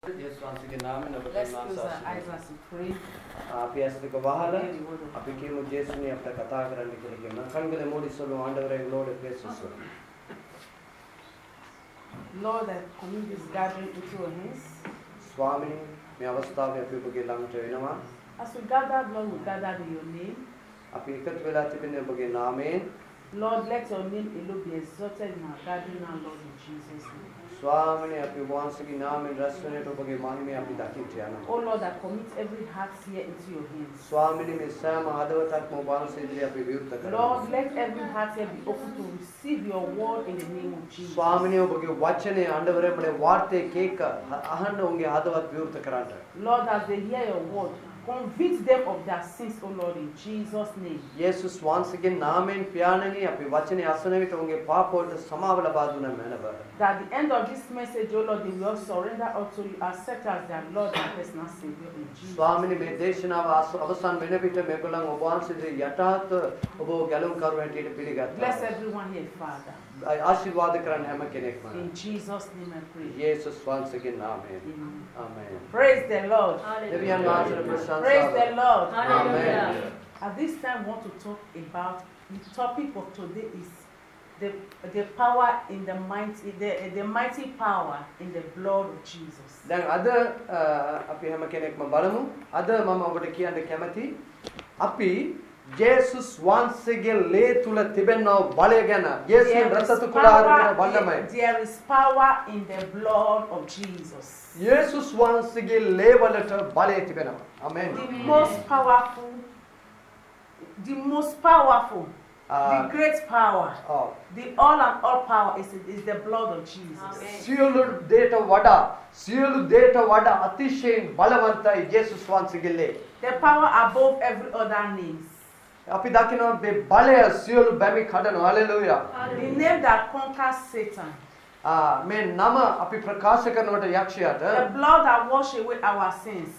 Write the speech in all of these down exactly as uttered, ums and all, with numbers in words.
Yes, once again, naam and Let's close our eyes as we pray. අපි ඇස් දෙක වහලා අපි කියමු ජේසුනේ අපිට කතා කරන්න කියලා කියනවා. කන්ගල මෝඩි සොළු ආண்டவரே எங்களோட பேசுங்க. Lord, I commit this gathering into your hands. ස්වාමීනි, මේ අවස්ථාවේ අපි ඔබගේ ළඟට වෙනවා. As we gather, Lord, we gather in your name. අපි එකතු වෙලා තිබෙන්නේ ඔබගේ නාමයෙන්. Lord, let your name alone be exalted in our gathering now, Lord, in Jesus' name. ස්වාමීනි, අපි වහන්සේගේ නාමයෙන් රැස් වෙන්නට ඔබගේ මහිමය අපි දකින්න යනවා. Oh Lord, I commit every heart here into your hands. ස්වාමීනි, මේ සෑම හදවතක්ම ඔබ වහන්සේ ඉදිරියේ අපි විවෘත කරනවා. Lord, let every heart here be open to receive your word in the name of Jesus. ස්වාමීනි, ඔබගේ වචනේ ආண்டවරේ අපේ වාර්තේ කේක අහන්න ඔබගේ හදවත් විවෘත කරන්න. Lord, as they hear your word, convict them of their sins, O Lord, in Jesus' name. යේසුස් වහන්සේගේ නාමයෙන් පියාණනි අපි වචනේ අසන විට ඔබගේ පාප වලට සමාව ලබා දුන මැනව. That at the end of this message, O Lord, they will surrender unto you, accept as their Lord and personal Savior in Jesus' ස්වාමීනි, name. මේ දේශනාව අවසන් වෙන විට මේගොල්ලන් ඔබ වහන්සේගේ යටහත් ඔබ ගැලුම් කරු හැටියට පිළිගත්තා. Bless everyone here, Father. ආශිර්වාද කරන්න හැම කෙනෙක්ම. In Jesus' name I pray. යේසුස් වහන්සේගේ නාමයෙන්. Amen. ආමේන්. Praise the Lord. දෙවියන් වහන්සේට ප්‍රශංසා. Praise the Lord. Amen. At this time, I want to talk about the topic of today is the the power in the mighty the, the mighty power in the blood of Jesus. දැන් අද අපි හැම කෙනෙක්ම බලමු. අද මම ඔබට කියන්න කැමති අපි ජේසුස් වහන්සේගේ ලේ තුල තිබෙනා බලය ගැන. යේසුස් රසතු කුලාරේ බලමයි. There is power in the blood of Jesus. යේසුස් වහන්සේගේ ලේ වලට බලය තිබෙනවා. Amen. The most powerful, the most powerful, Uh, the great power, oh. the all and all power is, is the blood of Jesus. සියලු දේට වඩා සියලු දේට වඩා අතිශයින් බලවන්තයි යේසුස් වහන්සේගේ ලේ. The power above every other names. අපි දකිනවා මේ බලය සියලු බැමි කඩනවා. Hallelujah. The name that conquers Satan. ආ මේ නම අපි ප්‍රකාශ කරනකොට යක්ෂයාට The blood that washes away our sins.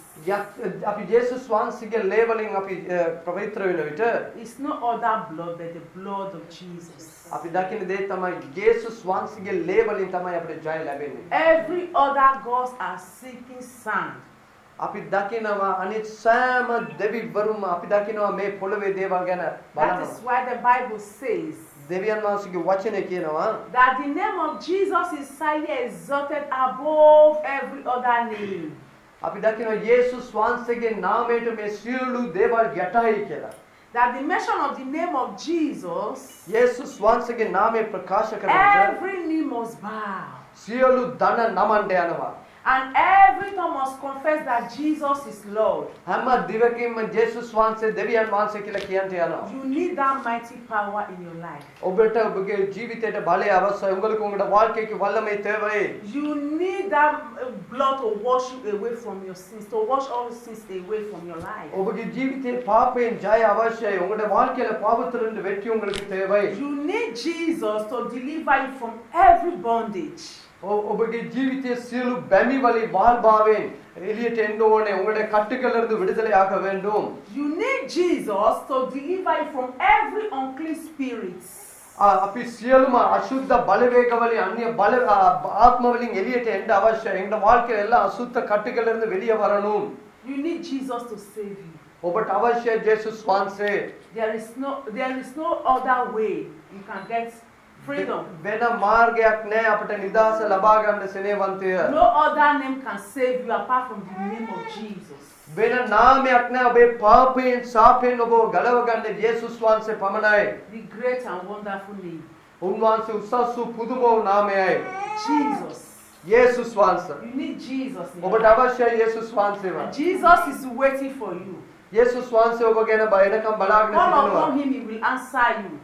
අපි යේසුස් වහන්සේගේ ලේ වලින් අපි පවිත්‍ර වෙන විට It's no other blood but the blood of Jesus. අපි දකින දේ තමයි යේසුස් වහන්සේගේ ලේ වලින් තමයි අපිට ජය ලැබෙන්නේ. Every other gods are seeking sand. අපි දකිනවා අනිත් සෑම දෙවිවරුම අපි දකිනවා මේ පොළවේ දේවල් ගැන That බලනවා. is why the Bible says දෙවියන් වහන්සේගේ වචනේ කියනවා that the name of Jesus is highly exalted above every other name. අපි දකිනවා යේසුස් වහන්සේගේ නාමයට මේ සියලු දේවල් යටයි කියලා. That the mention of the name of Jesus, යේසුස් වහන්සේගේ නාමය ප්‍රකාශ කරනකොට every knee must bow. සියලු දන නමන්න යනවා. And every tongue must confess that Jesus is Lord. හැම දිවකින්ම යේසුස් වහන්සේ දෙවියන් වහන්සේ කියලා කියන්ට යනවා. You need that mighty power in your life. ඔබට ඔබගේ ජීවිතයට බලය අවශ්‍යයි. உங்களுக்கு உங்களோட வாழ்க்கைக்கு வல்லமை தேவை. You need that blood to wash you away from your sins, to wash all sins away from your life. ඔබගේ ජීවිතේ පාපයෙන් ජය අවශ්‍යයි. உங்களோட வாழ்க்கையில பாவத்திலிருந்து வெற்றி உங்களுக்கு தேவை. You need Jesus to deliver you from every bondage. ඔබගේ ජීවිතයේ සියලු බැමි වලින් වාල්භාවයෙන් එළියට එන්න ඕනේ. උங்களுடைய කට්ටිகளிலிருந்து විடுதலையாக வேண்டும். You need Jesus to deliver you from every unclean spirits. අපි සියලුම අසුද්ධ බලවේග වලින් අන්‍ය බල ආත්ම වලින් එළියට එන්න අවශ්‍යයි. එන්න வாழ்க்கையில எல்லா අසුද්ධ කට්ටිகளிலிருந்து வெளியே வரணும். You need Jesus to save you. ඔබට අවශ්‍යයි යේසුස් වහන්සේ. There is no there is no other way you can get freedom. වෙන මාර්ගයක් නැහැ අපිට නිදහස ලබා ගන්න සෙනෙවන්තය. No other name can save you apart from the name of Jesus. වෙන නාමයක් නැහැ ඔබේ පාපයෙන් සාපයෙන් ඔබ ගලව ගන්න යේසුස් වහන්සේ පමණයි. The great and wonderful name. උන්වහන්සේ උසස් වූ පුදුම වූ නාමයයි. Jesus. යේසුස් වහන්සේ. You need Jesus. ඔබට අවශ්‍යයි යේසුස් වහන්සේව. Jesus is waiting for you. යේසුස් වහන්සේ ඔබ ගැන බයනකම් බලාගෙන Call සිටිනවා. upon him, he will answer you.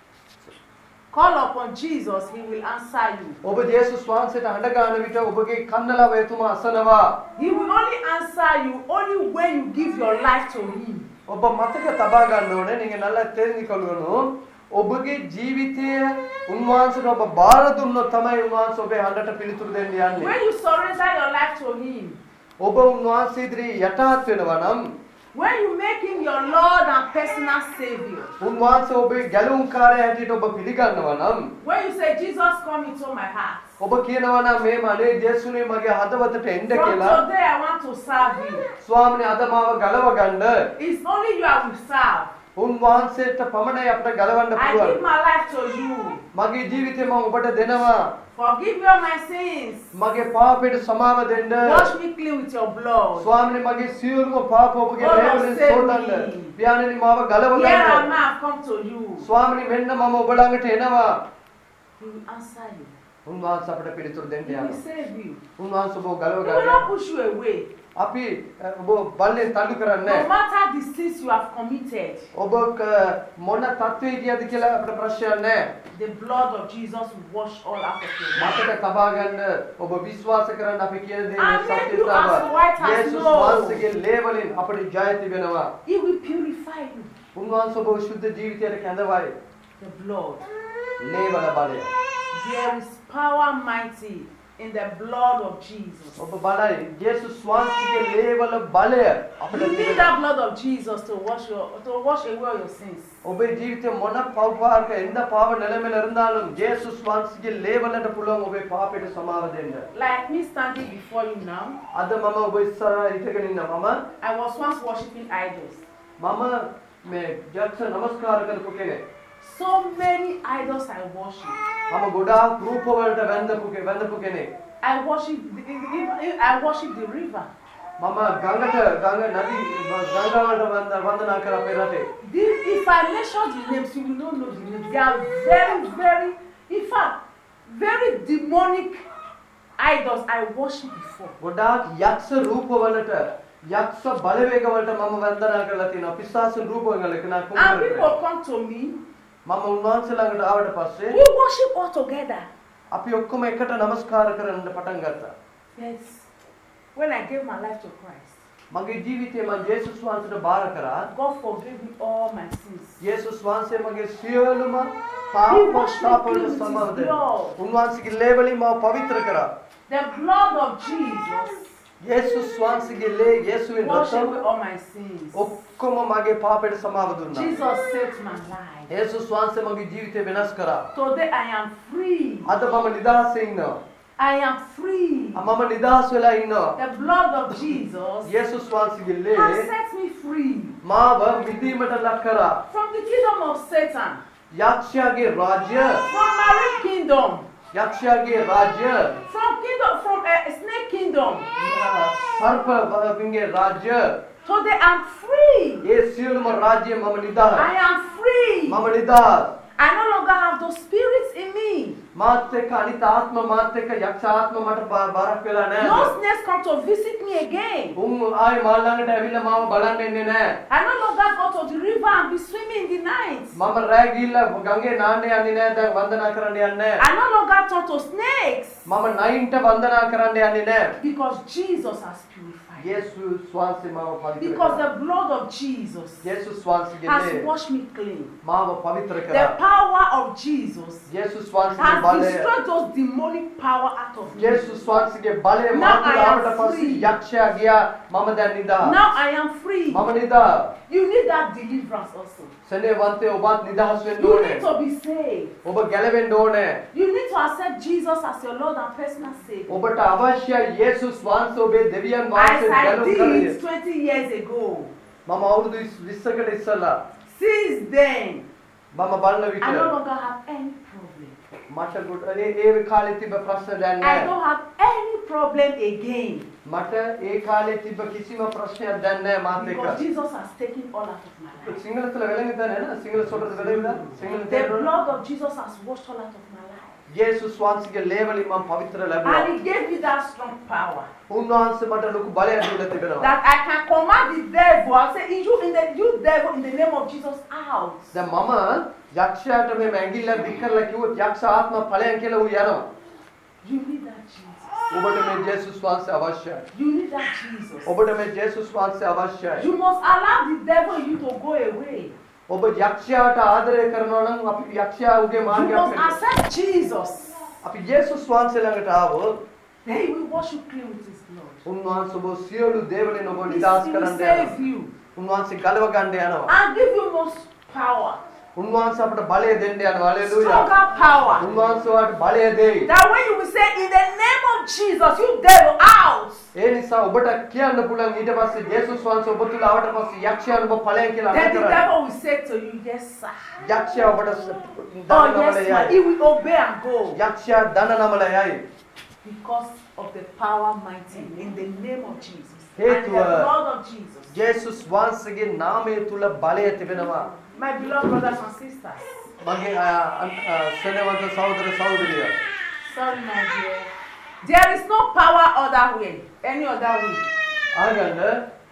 Call upon Jesus, he will answer you. ඔබ යේසුස් වහන්සේට හඬ ගන්න විට ඔබගේ කන්නලව එතුමා අසනවා. He will only answer you only when you give your life to him. ඔබ මතක තබා ගන්න ඕනේ நீங்க நல்லா தெரிஞ்சுக்கணும். ඔබගේ ජීවිතය උන්වහන්සේට ඔබ බාර දුන්නොත් තමයි උන්වහන්සේ ඔබේ හඬට පිළිතුරු දෙන්න යන්නේ. When you surrender your life to him. ඔබ උන්වහන්සේ ඉදිරියේ යටහත් වෙනවා නම් when you make him your Lord and personal Savior. උන්වහන්සේ ඔබේ ගැලුම්කාරයා හැටියට ඔබ පිළිගන්නවා නම් when you say Jesus come into my heart. ඔබ කියනවා නම් මේ මනේ ජේසුනේ මගේ හදවතට එන්න From කියලා. today, I want to serve you. ස්වාමිනේ අද මාව ගලව ගන්න. It's only you I will serve. උන්වහන්සේට පමණයි අපිට ගලවන්න I give පුළුවන්. my life to you. මගේ ජීවිතේ මම ඔබට දෙනවා. Forgive me all my sins. මගේ පාපයට සමාව දෙන්න. Wash me clean with your blood. ස්වාමිනේ මගේ සියලුම පාප ඔබගේ Oh, ලේවලින් save සෝදන්න. me. පියාණනි මාව ගලව Here ගන්න. am I, I've come to you. ස්වාමිනේ මෙන්න මම ඔබ ළඟට එනවා. He will answer you. උන්වහන්සේ අපට පිළිතුරු දෙන්න He will යනවා. save you. උන්වහන්සේ ඔබ ගලව He will ගන්න. not push you away. අපි අ, ඔබ බල්ලෙන් තල්ලු කරන්නේ No matter the sins you have committed, ඔබ ක- මොන තත්ත්වයේ ගියද කියලා අපිට ප්‍රශ්නයක් නැහැ. the blood of Jesus will wash all out of your life. මතක තබා ගන්න ඔබ විශ්වාස කරන්න අපි කියන දේ I make you සත්‍යතාව. as white as යේසුස් snow. වහන්සේගේ ලේවලින් අපට ජය තිබෙනවා. He will purify you. උන්වහන්සේ ඔබ ශුද්ධ ජීවිතයට කැඳවයි. The blood. ලේවල බලය. There is power mighty in the blood of Jesus. ඔබ බලයි යේසුස් වහන්සේගේ ලේවල බලය අපිට You need තිබෙනවා. that blood of Jesus to wash your to wash away all your sins. ඔබේ ජීවිතේ මොන පව්පාරක එந்த පාව නිලමෙල இருந்தாலும் යේසුස් වහන්සේගේ ලේවලට පුළුවන් ඔබේ පාපයට සමාව දෙන්න. Like me standing before you now, අද මම ඔබ ඉස්සරහා හිටගෙන ඉන්න මම I was once worshiping idols. මම මේ යක්ෂ නමස්කාර කරපු කෙනෙක්. So many idols I worship. මම ගොඩාක් රූප වලට වැඳපු කෙ- වැඳපු කෙනෙක්. I worship the, the- I worship the river. මම ගඟට ගඟ නදී ගංගා වලට වන්ද වන්දනා කරා අපේ රටේ. The- If I mention the names, you will not know the names. They are very, very, in fact, very demonic idols I worship before. ගොඩාක් යක්ෂ රූප වලට යක්ෂ බලවේග වලට මම වන්දනා කරලා තියෙනවා. පිස්සාසු රූප වලට නා And කුඹුරට. people come to me, මම උන්වහන්සේ ළඟට ආවට පස්සේ we worship all together. අපි ඔක්කොම එකට නමස්කාර කරන්න පටන් ගත්තා. Yes. When I gave my life to Christ, මගේ ජීවිතේ මම යේසුස් වහන්සේට බාර කරා. God forgave me all my sins. යේසුස් වහන්සේ මගේ සියලුම He පාප washed me ශාපවල clean with සමාව his දෙන්න. blood. උන්වහන්සේගේ ලේවලින් මාව පවිත්‍ර කරා. The blood of Jesus යේසුස් වහන්සේගේ ලේ යේසුවින් washed රක්තම away all my sins. ඔක්කොම මගේ පාපයට සමාව දුන්නා. Jesus saved my life. යේසුස් වහන්සේ මගේ ජීවිතේ වෙනස් කරා. Today I am free. අද මම නිදහසේ ඉන්නවා. I am free. මම නිදහස් වෙලා ඉන්නවා. The blood of Jesus යේසුස් වහන්සේගේ has ලේ set me free මාව මිදීමට ලක් කරා. from the kingdom of Satan, යක්ෂයාගේ රාජ්‍ය from married kingdom, යක්ෂයාගේ රාජ්‍ය from kingdom, from a snake kingdom. සර්පගේ රාජ්‍ය Today I'm free. ඒ සියලුම රාජ්‍ය මම නිදහස්. I am free. මම නිදහස්. I no longer have those spirits in me. මාත් එක්ක අනිත් ආත්ම මාත් එක්ක යක්ෂ ආත්ම මට බ- බරක් වෙලා No නැහැ. snakes come to visit me again. උන් ආයේ මා ළඟට ඇවිල්ලා මාව බලන්න එන්නේ නැහැ. I no longer go to the river and be swimming in the night. මම රෑ ගිහිල්ලා ගඟේ නාන්න යන්නේ නැහැ. දැන් වන්දනා කරන්න යන්නේ නැහැ. I no longer turn to snakes මම නයින්ට වන්දනා කරන්න යන්නේ නැහැ. because Jesus has purified. යේසුස් වහන්සේ මාව පවිත්‍ර Because කරා. the blood of Jesus යේසුස් වහන්සේගේ has ලේ washed me clean. මාව පවිත්‍ර The කරා. power of Jesus යේසුස් වහන්සේගේ has බලය destroyed those demonic power out of me. යේසුස් වහන්සේගේ බලය Now මාතුල I am ආවට පස්සේ free. යක්ෂයා ගියා. මම දැන් නිදහස්. Now I am free. මම නිදහස්. You need that deliverance also. සෙනෙවන්තේ ඔබත් නිදහස් වෙන්න You ඕනේ. need to be saved. ඔබ ගැලවෙන්න ඕනේ. You need to accept Jesus as your Lord and personal Savior. ඔබට අවශ්‍යයි යේසුස් වහන්සේ ඔබේ දෙවියන් As වහන්සේ I ගැලවුම් කරන්නේ. did twenty years ago. මම අවුරුදු විස්සකට ඉස්සෙල්ලා Since then, මම බලන I විට no longer have any problem. මට ගොඩ ඒ ඒ කාලේ තිබ්බ ප්‍රශ්න දැන් I නැහැ. don't have any problem again මට ඒ කාලේ තිබ්බ කිසිම ප්‍රශ්නයක් දැන් නැහැ මාත් එක්ක. because Jesus has taken all out of my life. සිංහලத்துல වෙලෙන්ද නේද? සිංහල சொல்றது වෙලෙන්ද? සිංහල The තේරුණා? blood of Jesus has washed all out of my life. යේසුස් වහන්සේගේ ලේවලින් මම පවිත්‍ර And ලැබුවා. He gave me that strong power උන්වහන්සේ මට ලොකු බලයක් දීලා තිබෙනවා. that I can command the devil. I say, you in the you devil in the name of Jesus out. දැන් මම යක්ෂයාට මේ ඇඟිල්ල දික් කරලා කිව්වොත් යක්ෂ ආත්ම ඵලයන් කියලා ඌ යනවා. You need that Jesus. ඔබට මේ ජේසුස් වහන්සේ අවශ්‍යයි. You need that Jesus. ඔබට මේ ජේසුස් වහන්සේ අවශ්‍යයි. You must allow the devil in you to go away. ඔබ යක්ෂයාට ආදරය කරනවා නම් අපි යක්ෂයා උගේ You මාර්ගයක් must වෙන්න. accept Jesus. අපි ජේසුස් වහන්සේ ළඟට ආවොත් Then He will wash you clean with His blood. උන්වහන්සේ ඔබ සියලු දේවලින් ඔබ He නිදහස් will කරන්න save යනවා. you උන්වහන්සේ ගලව ගන්න යනවා. and give you most power උන්වහන්සේ අපට බලය දෙන්න යනවා. හලෙලූයා. Stronger power. උන්වහන්සේ වට බලය දෙයි. That when you will say, in the name of Jesus, you devil out. ඒ නිසා ඔබට කියන්න පුළුවන් ඊට පස්සේ ජේසුස් වහන්සේ ඔබ තුල ආවට පස්සේ යක්ෂයන් ඔබ ඵලයන් කියලා Then the අරගෙන devil will say to you, yes, sir. යක්ෂයා ඔබට Oh, දන yes, නමල sir. He යයි. will obey and go. යක්ෂයා දන නමල යයි. Because of the power mighty in the name of Jesus. Hey, And to, the uh, blood of Jesus. ජේසුස් වහන්සේගේ නාමය තුල බලය තිබෙනවා. My beloved brothers and sisters. මගේ සෙනවන්ත සහෝදර සහෝදරිය. Sorry, my dear. There is no power other way. Any other way. ආගන්න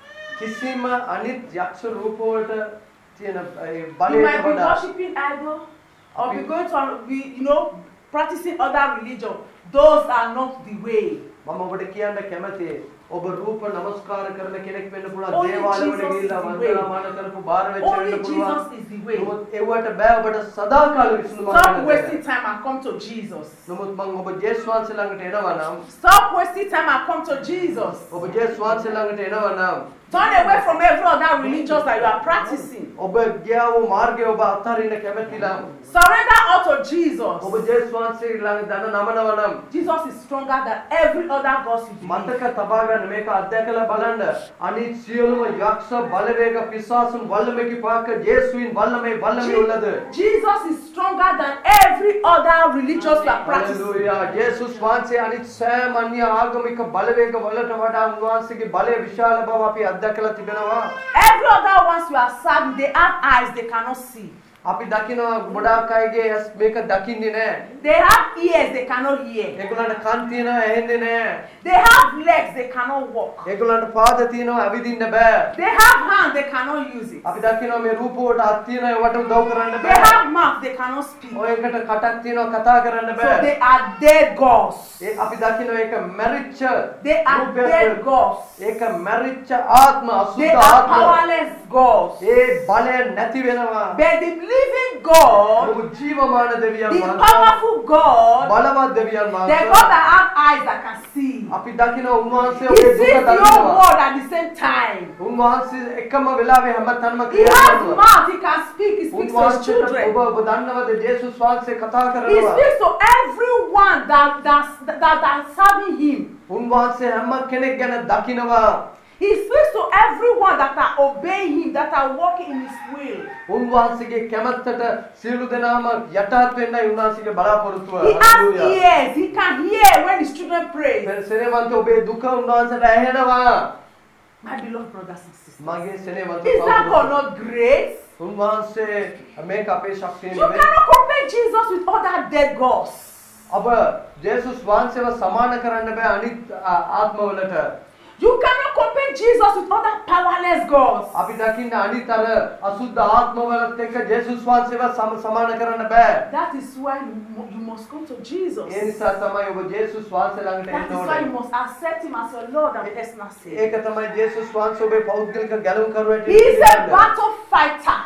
කිසිම අනිත් යක්ෂ රූප වලට තියෙන ඒ You බලයට might be වඩා worshiping idol or be going to be, you know, practicing other religion. Those are not the way. මම ඔබට කියන්න කැමතියි ඔබ රූප නමස්කාර කරන කෙනෙක් වෙන්න පුළුවන් Only දේවාලවල Jesus is ගිහිල්ලා the වන්දනාමාන කරපු බාර වෙච්ච Only වෙන්න පුළුවන් Jesus is the way. නමුත් ඒවට බෑ ඔබට සදාකාල විසඳුමක් Stop ගන්න. wasting time and come to Jesus. නමුත් මම ඔබ ජේසුස් වහන්සේ ළඟට එනවා නම් Stop wasting time and come to Jesus. ඔබ ජේසුස් වහන්සේ ළඟට එනවා නම් Turn away from every other religion that you are practicing. ඔබ ගියා වූ මාර්ගය ඔබ අත්හරින්න කැමති නම් Surrender all to Jesus. ඔබ ජේසුස් වහන්සේ ළඟ දන නමනවා නම් Jesus is stronger than every other God you believe. මතක තබා ගන්න මේක අධ්‍යයකලා බලන්න අනිත් සියලුම යක්ෂ බලවේග පිசாසුන් වල්ලමකි පාක ජේසුවින් වල්ලමේ වල්ලමේ උලද Jesus is stronger than every other religion you are practicing. Hallelujah Jesus වහන්සේ අනිත් සෑම අන්‍ය ආගමික බලවේග වලට වඩා උන්වහන්සේගේ බලය විශාල බව අපි අධ්‍යයකලා තිබෙනවා. Every other ones you are serving, they have eyes they cannot see. අපි දකිනවා ගොඩාක් අයගේ ඇස් මේක දකින්නේ නැහැ. They have ears they cannot hear. ඒගොල්ලන්ට කන් තියෙනවා ඇහෙන්නේ නැහැ. They have legs they cannot walk. ඒගොල්ලන්ට පාද තියෙනවා ඇවිදින්න බෑ. They have hands they cannot use it. අපි දකිනවා මේ රූප වලට අත් තියෙනවා ඒවට උදව් කරන්න They බෑ. have mouth they cannot speak. ඔයකට කටක් තියෙනවා කතා කරන්න So බෑ. they are dead gods. ඒ අපි දකිනවා ඒක මැරිච්ච They are රූපයක්. dead gods. ඒක මැරිච්ච ආත්ම They අසුද්ධ are ආත්ම. powerless gods. ඒ බලය නැති වෙනවා. But the living God, ඔබ ජීවමාන දෙවියන් the වහන්සේ. powerful God, බලවත් දෙවියන් the වහන්සේ. God that have eyes that can see. අපි දකිනවා උන්වහන්සේ He ඔබේ sees දුක the whole දකිනවා. world at the same time. උන්වහන්සේ එකම වෙලාවේ හැමතැනම He ක්‍රියා has කරනවා. mouth, he can speak, he speaks to his උන්වහන්සේට children. ඔබ ඔබ දන්නවද ජේසුස් වහන්සේ කතා He කරනවා. speaks to everyone that that that, that is serving him. උන්වහන්සේ හැම කෙනෙක් ගැන දකිනවා. He speaks to everyone that are obeying him, that are walking in his will. උන්වහන්සේගේ කැමැත්තට සියලු දෙනාම යටහත් වෙන්නයි උන්වහන්සේගේ බලාපොරොත්තුව. He has ears, he can hear when his children pray. සෙනෙවන්ත ඔබේ දුක උන්වහන්සේට ඇහෙනවා. My beloved brothers and sisters, මගේ සෙනෙවන්ත is that God not great? උන්වහන්සේ මේක අපේ ශක්තිය You නෙවෙයි. cannot compare Jesus with other dead gods. අප ජේසුස් වහන්සේව සමාන කරන්න බෑ අනිත් ආත්මවලට. You cannot compare Jesus with other powerless gods. අපි දකින්න අනිත් අර අසුද්ධ ආත්මවලත් එක්ක ජේසුස් වහන්සේව සමාන කරන්න බෑ. That is why you, you must come to Jesus. ඒ නිසා තමයි ඔබ ජේසුස් වහන්සේ ළඟට That එන්න is why you ඕනේ. must accept him as your Lord and personal Savior. ඒක තමයි ජේසුස් වහන්සේ ඔබේ පෞද්ගලික ගැලවුම් කරුවට He is a battle fighter.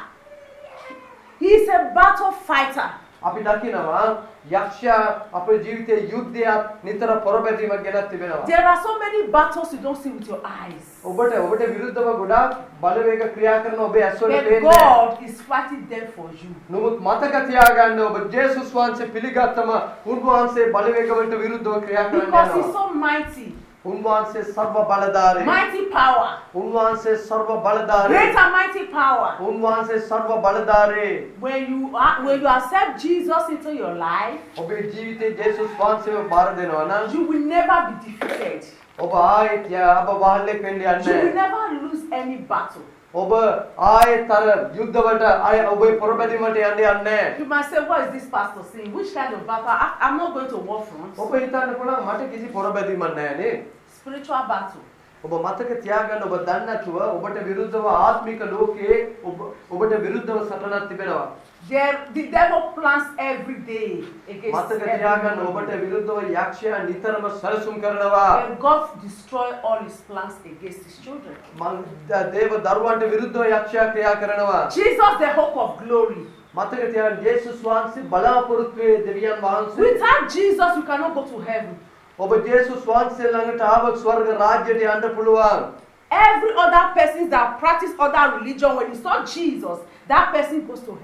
He is a battle fighter. අපි දකිනවා යක්ෂයා අපේ ජීවිතයේ යුද්ධයක් නිතර පොරබැදීමක් ගෙනත් තිබෙනවා. There are so many battles you don't see with your eyes. ඔබට ඔබට විරුද්ධව ගොඩාක් බලවේග ක්‍රියා කරන ඔබේ ඇස්වල But පේන්නේ. God is fighting them for you. නමුත් මතක තියාගන්න ඔබ ජේසුස් වහන්සේ පිළිගත්තම උන්වහන්සේ බලවේග වලට විරුද්ධව ක්‍රියා කරන්න Because he's යනවා. so mighty. උන්වහන්සේ සර්ව බලධාරී. Mighty power. උන්වහන්සේ සර්ව බලධාරී. Great and mighty power. උන්වහන්සේ සර්ව බලධාරී. When you are, when you accept Jesus into your life, ඔබේ ජීවිතේ ජේසුස් වහන්සේව බාර දෙනවා නම් you will never be defeated. ඔබ ආයෙත් අප වහල්ලෙක් වෙන්න යන්නේ You will නැහැ. never lose any battle. ඔබ ආයෙත් අර යුද්ධවලට ආයෙ ඔබේ පොරබැදීමට යන්න යන්නේ නැහැ. You might say, what is this pastor saying? Which kind of battle? I, I'm not going to war front. ඔබ හිතන්න පුළුවන් මට කිසි පොරබැදීමක් නැහැ නේ. Spiritual battle. ඔබ මතක තියාගන්න ඔබ දන්නේ නැතුව ඔබට විරුද්ධව ආත්මික ලෝකයේ ඔබ ඔබට විරුද්ධව සටනක් තිබෙනවා. There, the devil plans every day against මතක තියාගන්න ඔබට everyone. විරුද්ධව යක්ෂයා නිතරම සැලසුම් කරනවා. And God destroy all his plans against his children. මං දේව දරුවන්ට විරුද්ධව යක්ෂයා ක්‍රියා කරනවා. Jesus, the hope of glory. මතක තියාගන්න ජේසුස් වහන්සේ බලාපොරොත්තු වේ දෙවියන් වහන්සේ. Without Jesus, you cannot go to heaven. ඔබ ජේසුස් වහන්සේ ළඟට ආවොත් ස්වර්ග රාජ්‍යයට යන්න පුළුවන්. Every other person that practice other religion, when you saw Jesus, that person goes to hell.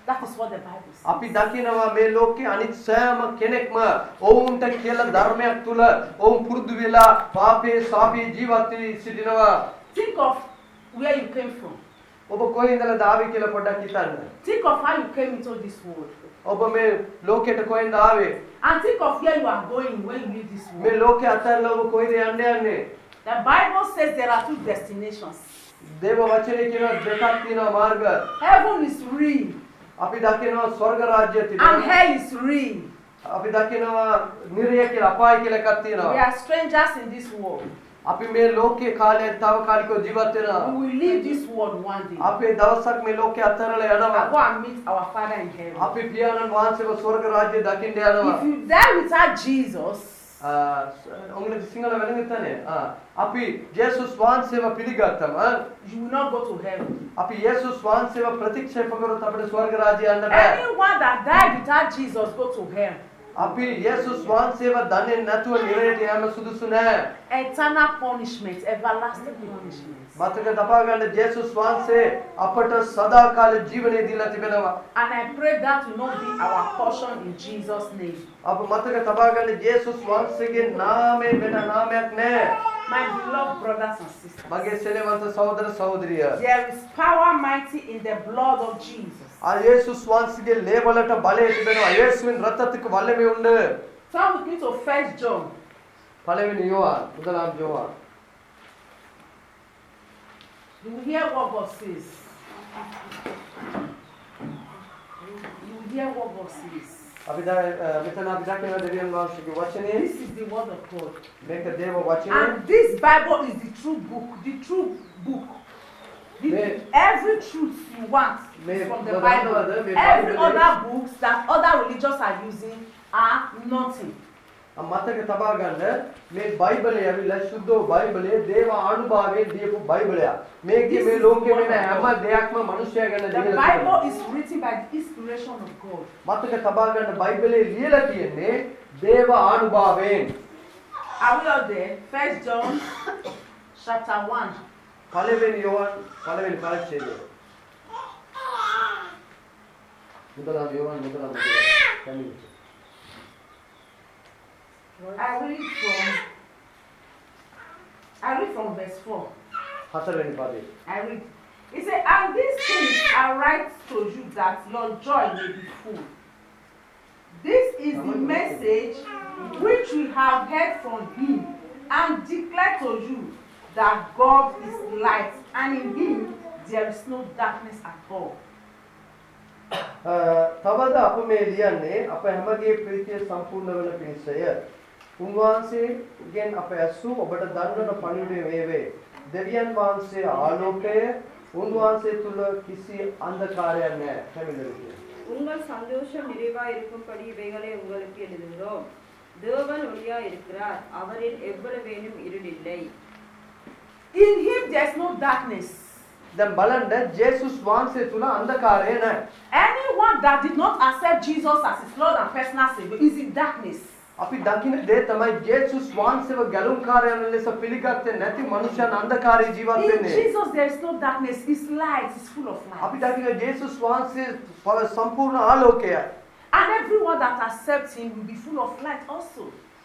That is what the Bible says. අපි දකිනවා මේ ලෝකේ අනිත් සෑම කෙනෙක්ම ඔවුන්ට කියලා ධර්මයක් තුල ඔවුන් පුරුදු වෙලා පාපේ සාපේ ජීවත් වී සිටිනවා. Think of where you came from. ඔබ කොහේ ඉඳලාද ආවේ කියලා පොඩ්ඩක් හිතන්න. Think of how you came into this world. ඔබ මේ ලෝකෙට කොහෙන්ද ආවේ? And think of where you are going when you leave this මේ world. ලෝකේ අතහැරලා ඔබ කොහෙද යන්න යන්නේ? The Bible says there are two destinations. දේව වචනේ කියනවා දෙකක් තියෙනවා මාර්ග. Heaven is real අපි දකිනවා ස්වර්ග රාජ්‍ය and තියෙනවා. hell is real. අපි දකිනවා නිරය කියලා අපාය කියලා එකක් We තියෙනවා. are strangers in this world. අපි මේ ලෝකේ කාලය తాවකාලිකව ජීවත් වෙනවා. We will leave this world one day. අපේ දවසක් මේ ලෝකේ අතහැරලා යනවා. And go and meet our Father in heaven. අපි පියාණන් වහන්සේව ස්වර්ග රාජ්‍ය දකින්න යනවා. If you die without Jesus, ආ உங்களுக்கு සිංහල වැළඳුම් ආ අපි ජේසුස් වහන්සේව පිළිගත්තම you will not go to heaven. අපි යේසුස් වහන්සේව ප්‍රතික්ෂේප කරොත් අපිට ස්වර්ග රාජ්‍ය යන්න බෑ. Anyone that died without Jesus go to hell. අපි යේසුස් වහන්සේව දන්නේ නැතුව නිරයට යෑම සුදුසු නැහැ. Eternal punishment, everlasting punishment. මතක තබා ගන්න ජේසුස් වහන්සේ අපට සදාකාල ජීවනය දීලා තිබෙනවා. And I pray that will not be our portion in Jesus' name. අප මතක තබා ගන්න ජේසුස් වහන්සේගේ නාමය වෙන නාමයක් නැහැ. My beloved brothers and sisters, මගේ සෙනෙහවන්ත සහෝදර සහෝදරිය. there is power mighty in the blood of Jesus. ආ යේසුස් වහන්සේගේ ලේ වලට බලය තිබෙනවා. යේසුවින් රත්තத்துக்கு වல்லමේ උண்டு. Turn with me to First John. පළවෙනි යෝහන් මුදලාම් යෝහන්. You will hear what God says. You will hear what God says. අපි ද මෙතන අපි දකිනවා දෙවියන් වහන්සේගේ වචනේ. This is the word of God. මේක දේව වචනේ. And this Bible is the true book, the true book. The, May- every truth you want May- is from the May- Bible. May- May- Every Bible other books that other religions are using are nothing. මතක තබා ගන්න මේ බයිබලය ඇවිල්ලා සුද්ධ බයිබලය දේව ආනුභාවයෙන් දීපු බයිබලයක්. මේකේ මේ ලෝකේ වෙන හැම දෙයක්ම මිනිසයා ගැන The දීලා Bible තියෙනවා. is written by the inspiration of God. මතක තබා ගන්න බයිබලයේ ලියලා තියෙන්නේ දේව ආනුභාවයෙන්. Are we all there? First John chapter one. පළවෙනි යෝහන් පළවෙනි පරිච්ඡේදය. මුදලාම් යෝහන් මුදලාම් කැමති. I read from I read from verse four. හතරවෙනි පදේ. I read. He said, and these things I write to you that your joy may be full. This is the message which we have heard from him and declare to you that God is light and in him there is no darkness at all. තවද අප මේ ලියන්නේ අප හැමගේ ප්‍රීතිය සම්පූර්ණ වන පිණිසය. උන්වහන්සේගෙන් අප ඇසූ ඔබට දන්වන පණිවිඩය වේවේ. දෙවියන් වහන්සේ ආලෝකය, උන්වහන්සේ තුල කිසි අන්ධකාරයක් නැහැ. හැමිලෙන්නේ. உங்கள் சந்தோஷம் நிறைவாய் இருக்கும்படி இவைகளை உங்களுக்கு எழுதுகிறோம். தேவன் ஒளியாய் இருக்கிறார். அவரில் எவ்வளவேனும் இருள் இல்லை. In him there is no darkness. දැන් බලන්න ජේසුස් වහන්සේ තුල අන්ධකාරය නැහැ. Anyone that did not accept Jesus as his Lord and personal Savior is in darkness. අපි දකින්න දේ තමයි ජේසුස් වහන්සේව ගැලුම්කාරයන් ලෙස පිළිගත්තේ නැති මනුෂ්‍යයන් අන්ධකාරයේ ජීවත් In වෙන්නේ. Jesus there is no darkness. His light is full of අපි light. දකින්න ජේසුස් වහන්සේ සම්පූර්ණ ආලෝකයයි. And everyone that accepts him will be full of light also.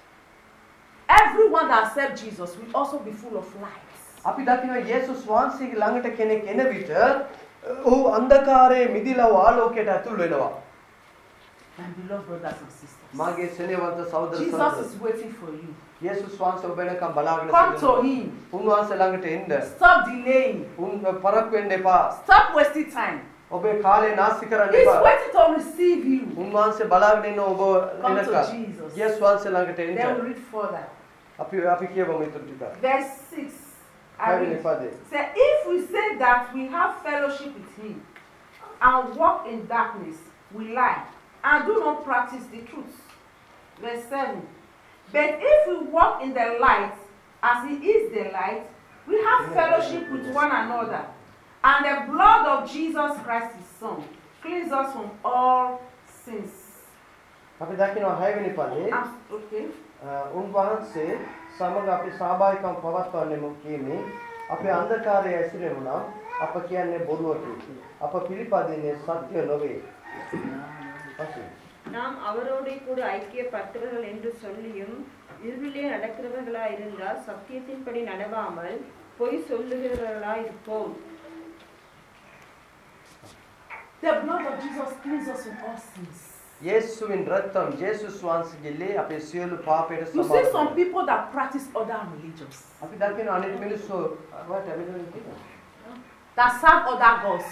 Everyone that accepts Jesus will also be full of light. අපි දකින්න යේසුස් වහන්සේගේ ළඟට කෙනෙක් එන විට ඔහු අන්ධකාරයේ මිදිලා ආලෝකයට ඇතුල් වෙනවා. My beloved brothers and sisters, මාගේ සෙනෙහවන්ත සහෝදර Jesus සහෝදරියෝ. is waiting for you. යේසුස් වහන්සේ ඔබ වෙනකම් බලාගෙන Come to සිටිනවා. him. උන්වහන්සේ ළඟට එන්න. Stop delaying. උන් පරක් වෙන්න එපා. Stop wasting time. ඔබේ කාලේ නාස්ති කරන්න He's එපා. waiting to receive you. උන්වහන්සේ බලාගෙන ඉන්න ඔබ Come to එනකම්. Jesus. යේසුස් වහන්සේ ළඟට Then එන්න. we read further. අපි අපි කියවමු ඊට ටික. Verse six. I පළවෙනි read. පදේ. Say, if we say that we have fellowship with him and walk in darkness, we lie and do not practice the truth. Verse seven. But if we walk in the light, as he is the light, we have fellowship with one another. And the blood of Jesus Christ, his son, cleanses us from all sins. අපි දකිනවා හයවෙනි පදේ. Ah, okay. උන්වහන්සේ සමග අපි සහභාගීකම් පවත්වන්නෙමු කියන්නේ අපේ අන්ධකාරයේ ඇසිරෙමු නම් අප කියන්නේ බොරුවකි. අප පිළිපදින්නේ සත්‍ය නොවේ. Okay. நாம் அவரோடே கூட ஐக்கியப்பட்டவர்கள் என்று சொல்லியும் இருளிலே நடக்கிறவர்களாய் இருந்தால் சத்தியத்தின்படி நடவாமல் பொய் சொல்லுகிறவர்களாய் இருப்போம். The blood of Jesus cleanses us from all sins. යේසුவின் රත්තම් ජේසුස් වහන්සේගේ අපේ සියලු පාපයට You see සමාව. some people that practice other religions, අපි දකින අනිත් මිනිස්සු වට ඇවිල්ලා that serve other gods.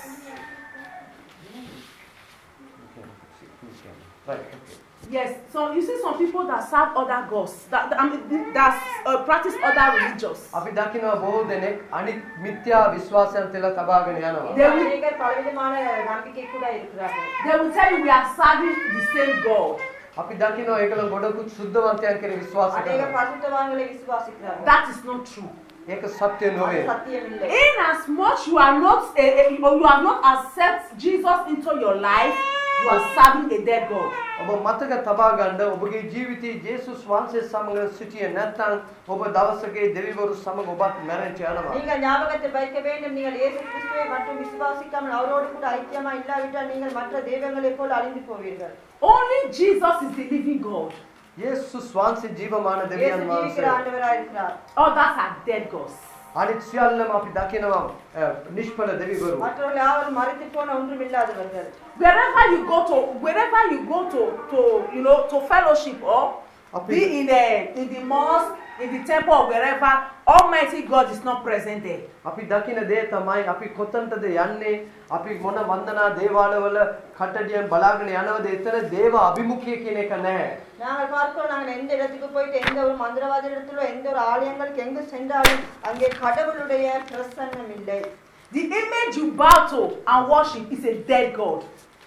Right. Okay. Yes, so you see some people that serve other gods, that, that, I mean, that uh, practice other religions. අපි දකිනවා බොහෝ දෙනෙක් අනිත් මිත්‍යා විශ්වාසයන් තෙල තබාගෙන යනවා. They will, அநேகர் பலவிதமான நம்பிக்கை கூட இருக்கிறார்கள். they will tell you we are serving the same God. අපි දකිනවා ඒකල ගොඩකුත් සුද්ධවන්තයන් කෙනෙක් විශ්වාස அநேக කරනවා. பரிசுத்தவான்களை விசுவாசிக்கிறார்கள். That is not true. ඒක සත්‍ය නොවේ. அது சத்தியம் இல்லை. In as much you are not, a, a, or you have not accepted Jesus into your life, you are serving a dead God. ඔබ මතක තබා ගන්න ඔබගේ ජීවිතයේ ජේසුස් වහන්සේ සමග සිටියේ නැත්නම් ඔබ දවසකේ දෙවිවරු සමග ඔබත් මැරෙන්න යනවා. நீங்கள் ஞாபகத்தில் வைக்க வேண்டும், நீங்கள் இயேசு கிறிஸ்துவை மட்டும் விசுவாசிக்காமல் அவரோடு கூட ஐக்கியமா இல்லாவிட்டால் நீங்கள் மற்ற தெய்வங்களைப் போல அழிந்து போவீர்கள். Only Jesus is the living God. යේසුස් වහන්සේ ජීවමාන இயேசு දෙවියන් ஜீவிக்கிற වහන්සේ. ஆண்டவராய் இருக்கிறார். Others are dead gods. අනිත් සියල්ලම අපි දකිනවා අ, නිෂ්ඵල දෙවිවරු. மற்றவர்கள் யாவரும் மரித்து போன ஒன்றும் இல்லாதவர்கள். Wherever you go to, wherever you go to, to you know, to fellowship or be in the in the mosque, in the temple, or wherever, Almighty God is not present there. අපි දකින දේ තමයි අපි කොතනටද යන්නේ අපි මොන වන්දනා දේවාලවල කටඩියන් බලාගෙන යනවද එතන දේව අභිමුඛය කියන එක නැහැ. நாங்கள் பார்க்கிறோம், நாங்கள் எந்த இடத்துக்கு போயிட்டு எந்த ஒரு மந்திரவாத இடத்துல எந்த ஒரு ஆலயங்களுக்கு எங்கு சென்றாலும் அங்கே கடவுளுடைய பிரசன்னம் இல்லை. The image you bow to and worship is a dead God.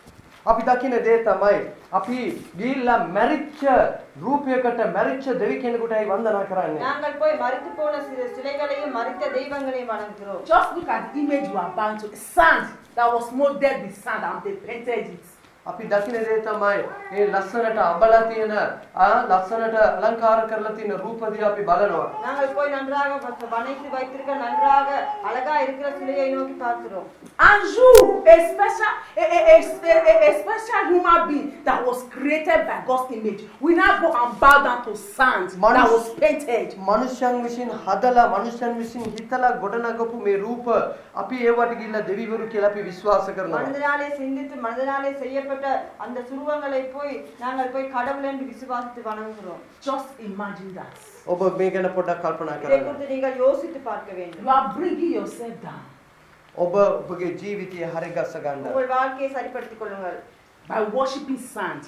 අපි දකින දේ තමයි අපි ගිහිල්ලා මැරිච්ච රූපයකට මැරිච්ච දෙවි කෙනෙකුටයි වන්දනා කරන්නේ. நாங்கள் போய் மரித்து போன சி- சிலைகளையும் மரித்த தெய்வங்களையும் வணங்குகிறோம். Just look at the image you are bound to. Sand that was molded with sand and they painted it. අපි දකින දේ තමයි මේ ලස්සනට අඹලා තියෙන ආ ලස්සනට අලංකාර කරලා තියෙන රූප දිහා අපි බලනවා. நாங்கள் போய் நன்றாக வ- வணைத்து வைத்திருக்க நன்றாக அழகா இருக்கிற சிலையை நோக்கி பார்க்கிறோம். And you, a special, a, a, a, a, a special human being that was created by God's image, we now go and bow down to sand that Manus- was painted. මනුෂ්‍යයන් විසින් හදලා මනුෂ්‍යයන් විසින් හිතලා ගොඩනගපු මේ රූප අපි ඒවට ගිහිල්ලා දෙවිවරු කියලා අපි විශ්වාස කරනවා. மனிதனாலே சிந்தித்து மனிதனாலே செய்யப்பட்ட அந்த சுருவங்களை போய் நாங்கள் போய் கடவுள் என்று விசுவாசித்து வணங்குகிறோம். Just imagine that. ඔබ මේ ගැන පොඩ්ඩක් කල්පනා இதை කරන්න. குறித்து நீங்கள் யோசித்து பார்க்க வேண்டும். You are bringing yourself down ඔබ ඔබගේ ජීවිතය හරිගස්ස ගන්න. உங்கள் வாழ்க்கையை சரிப்படுத்திக் கொள்ளுங்கள். by worshiping sand.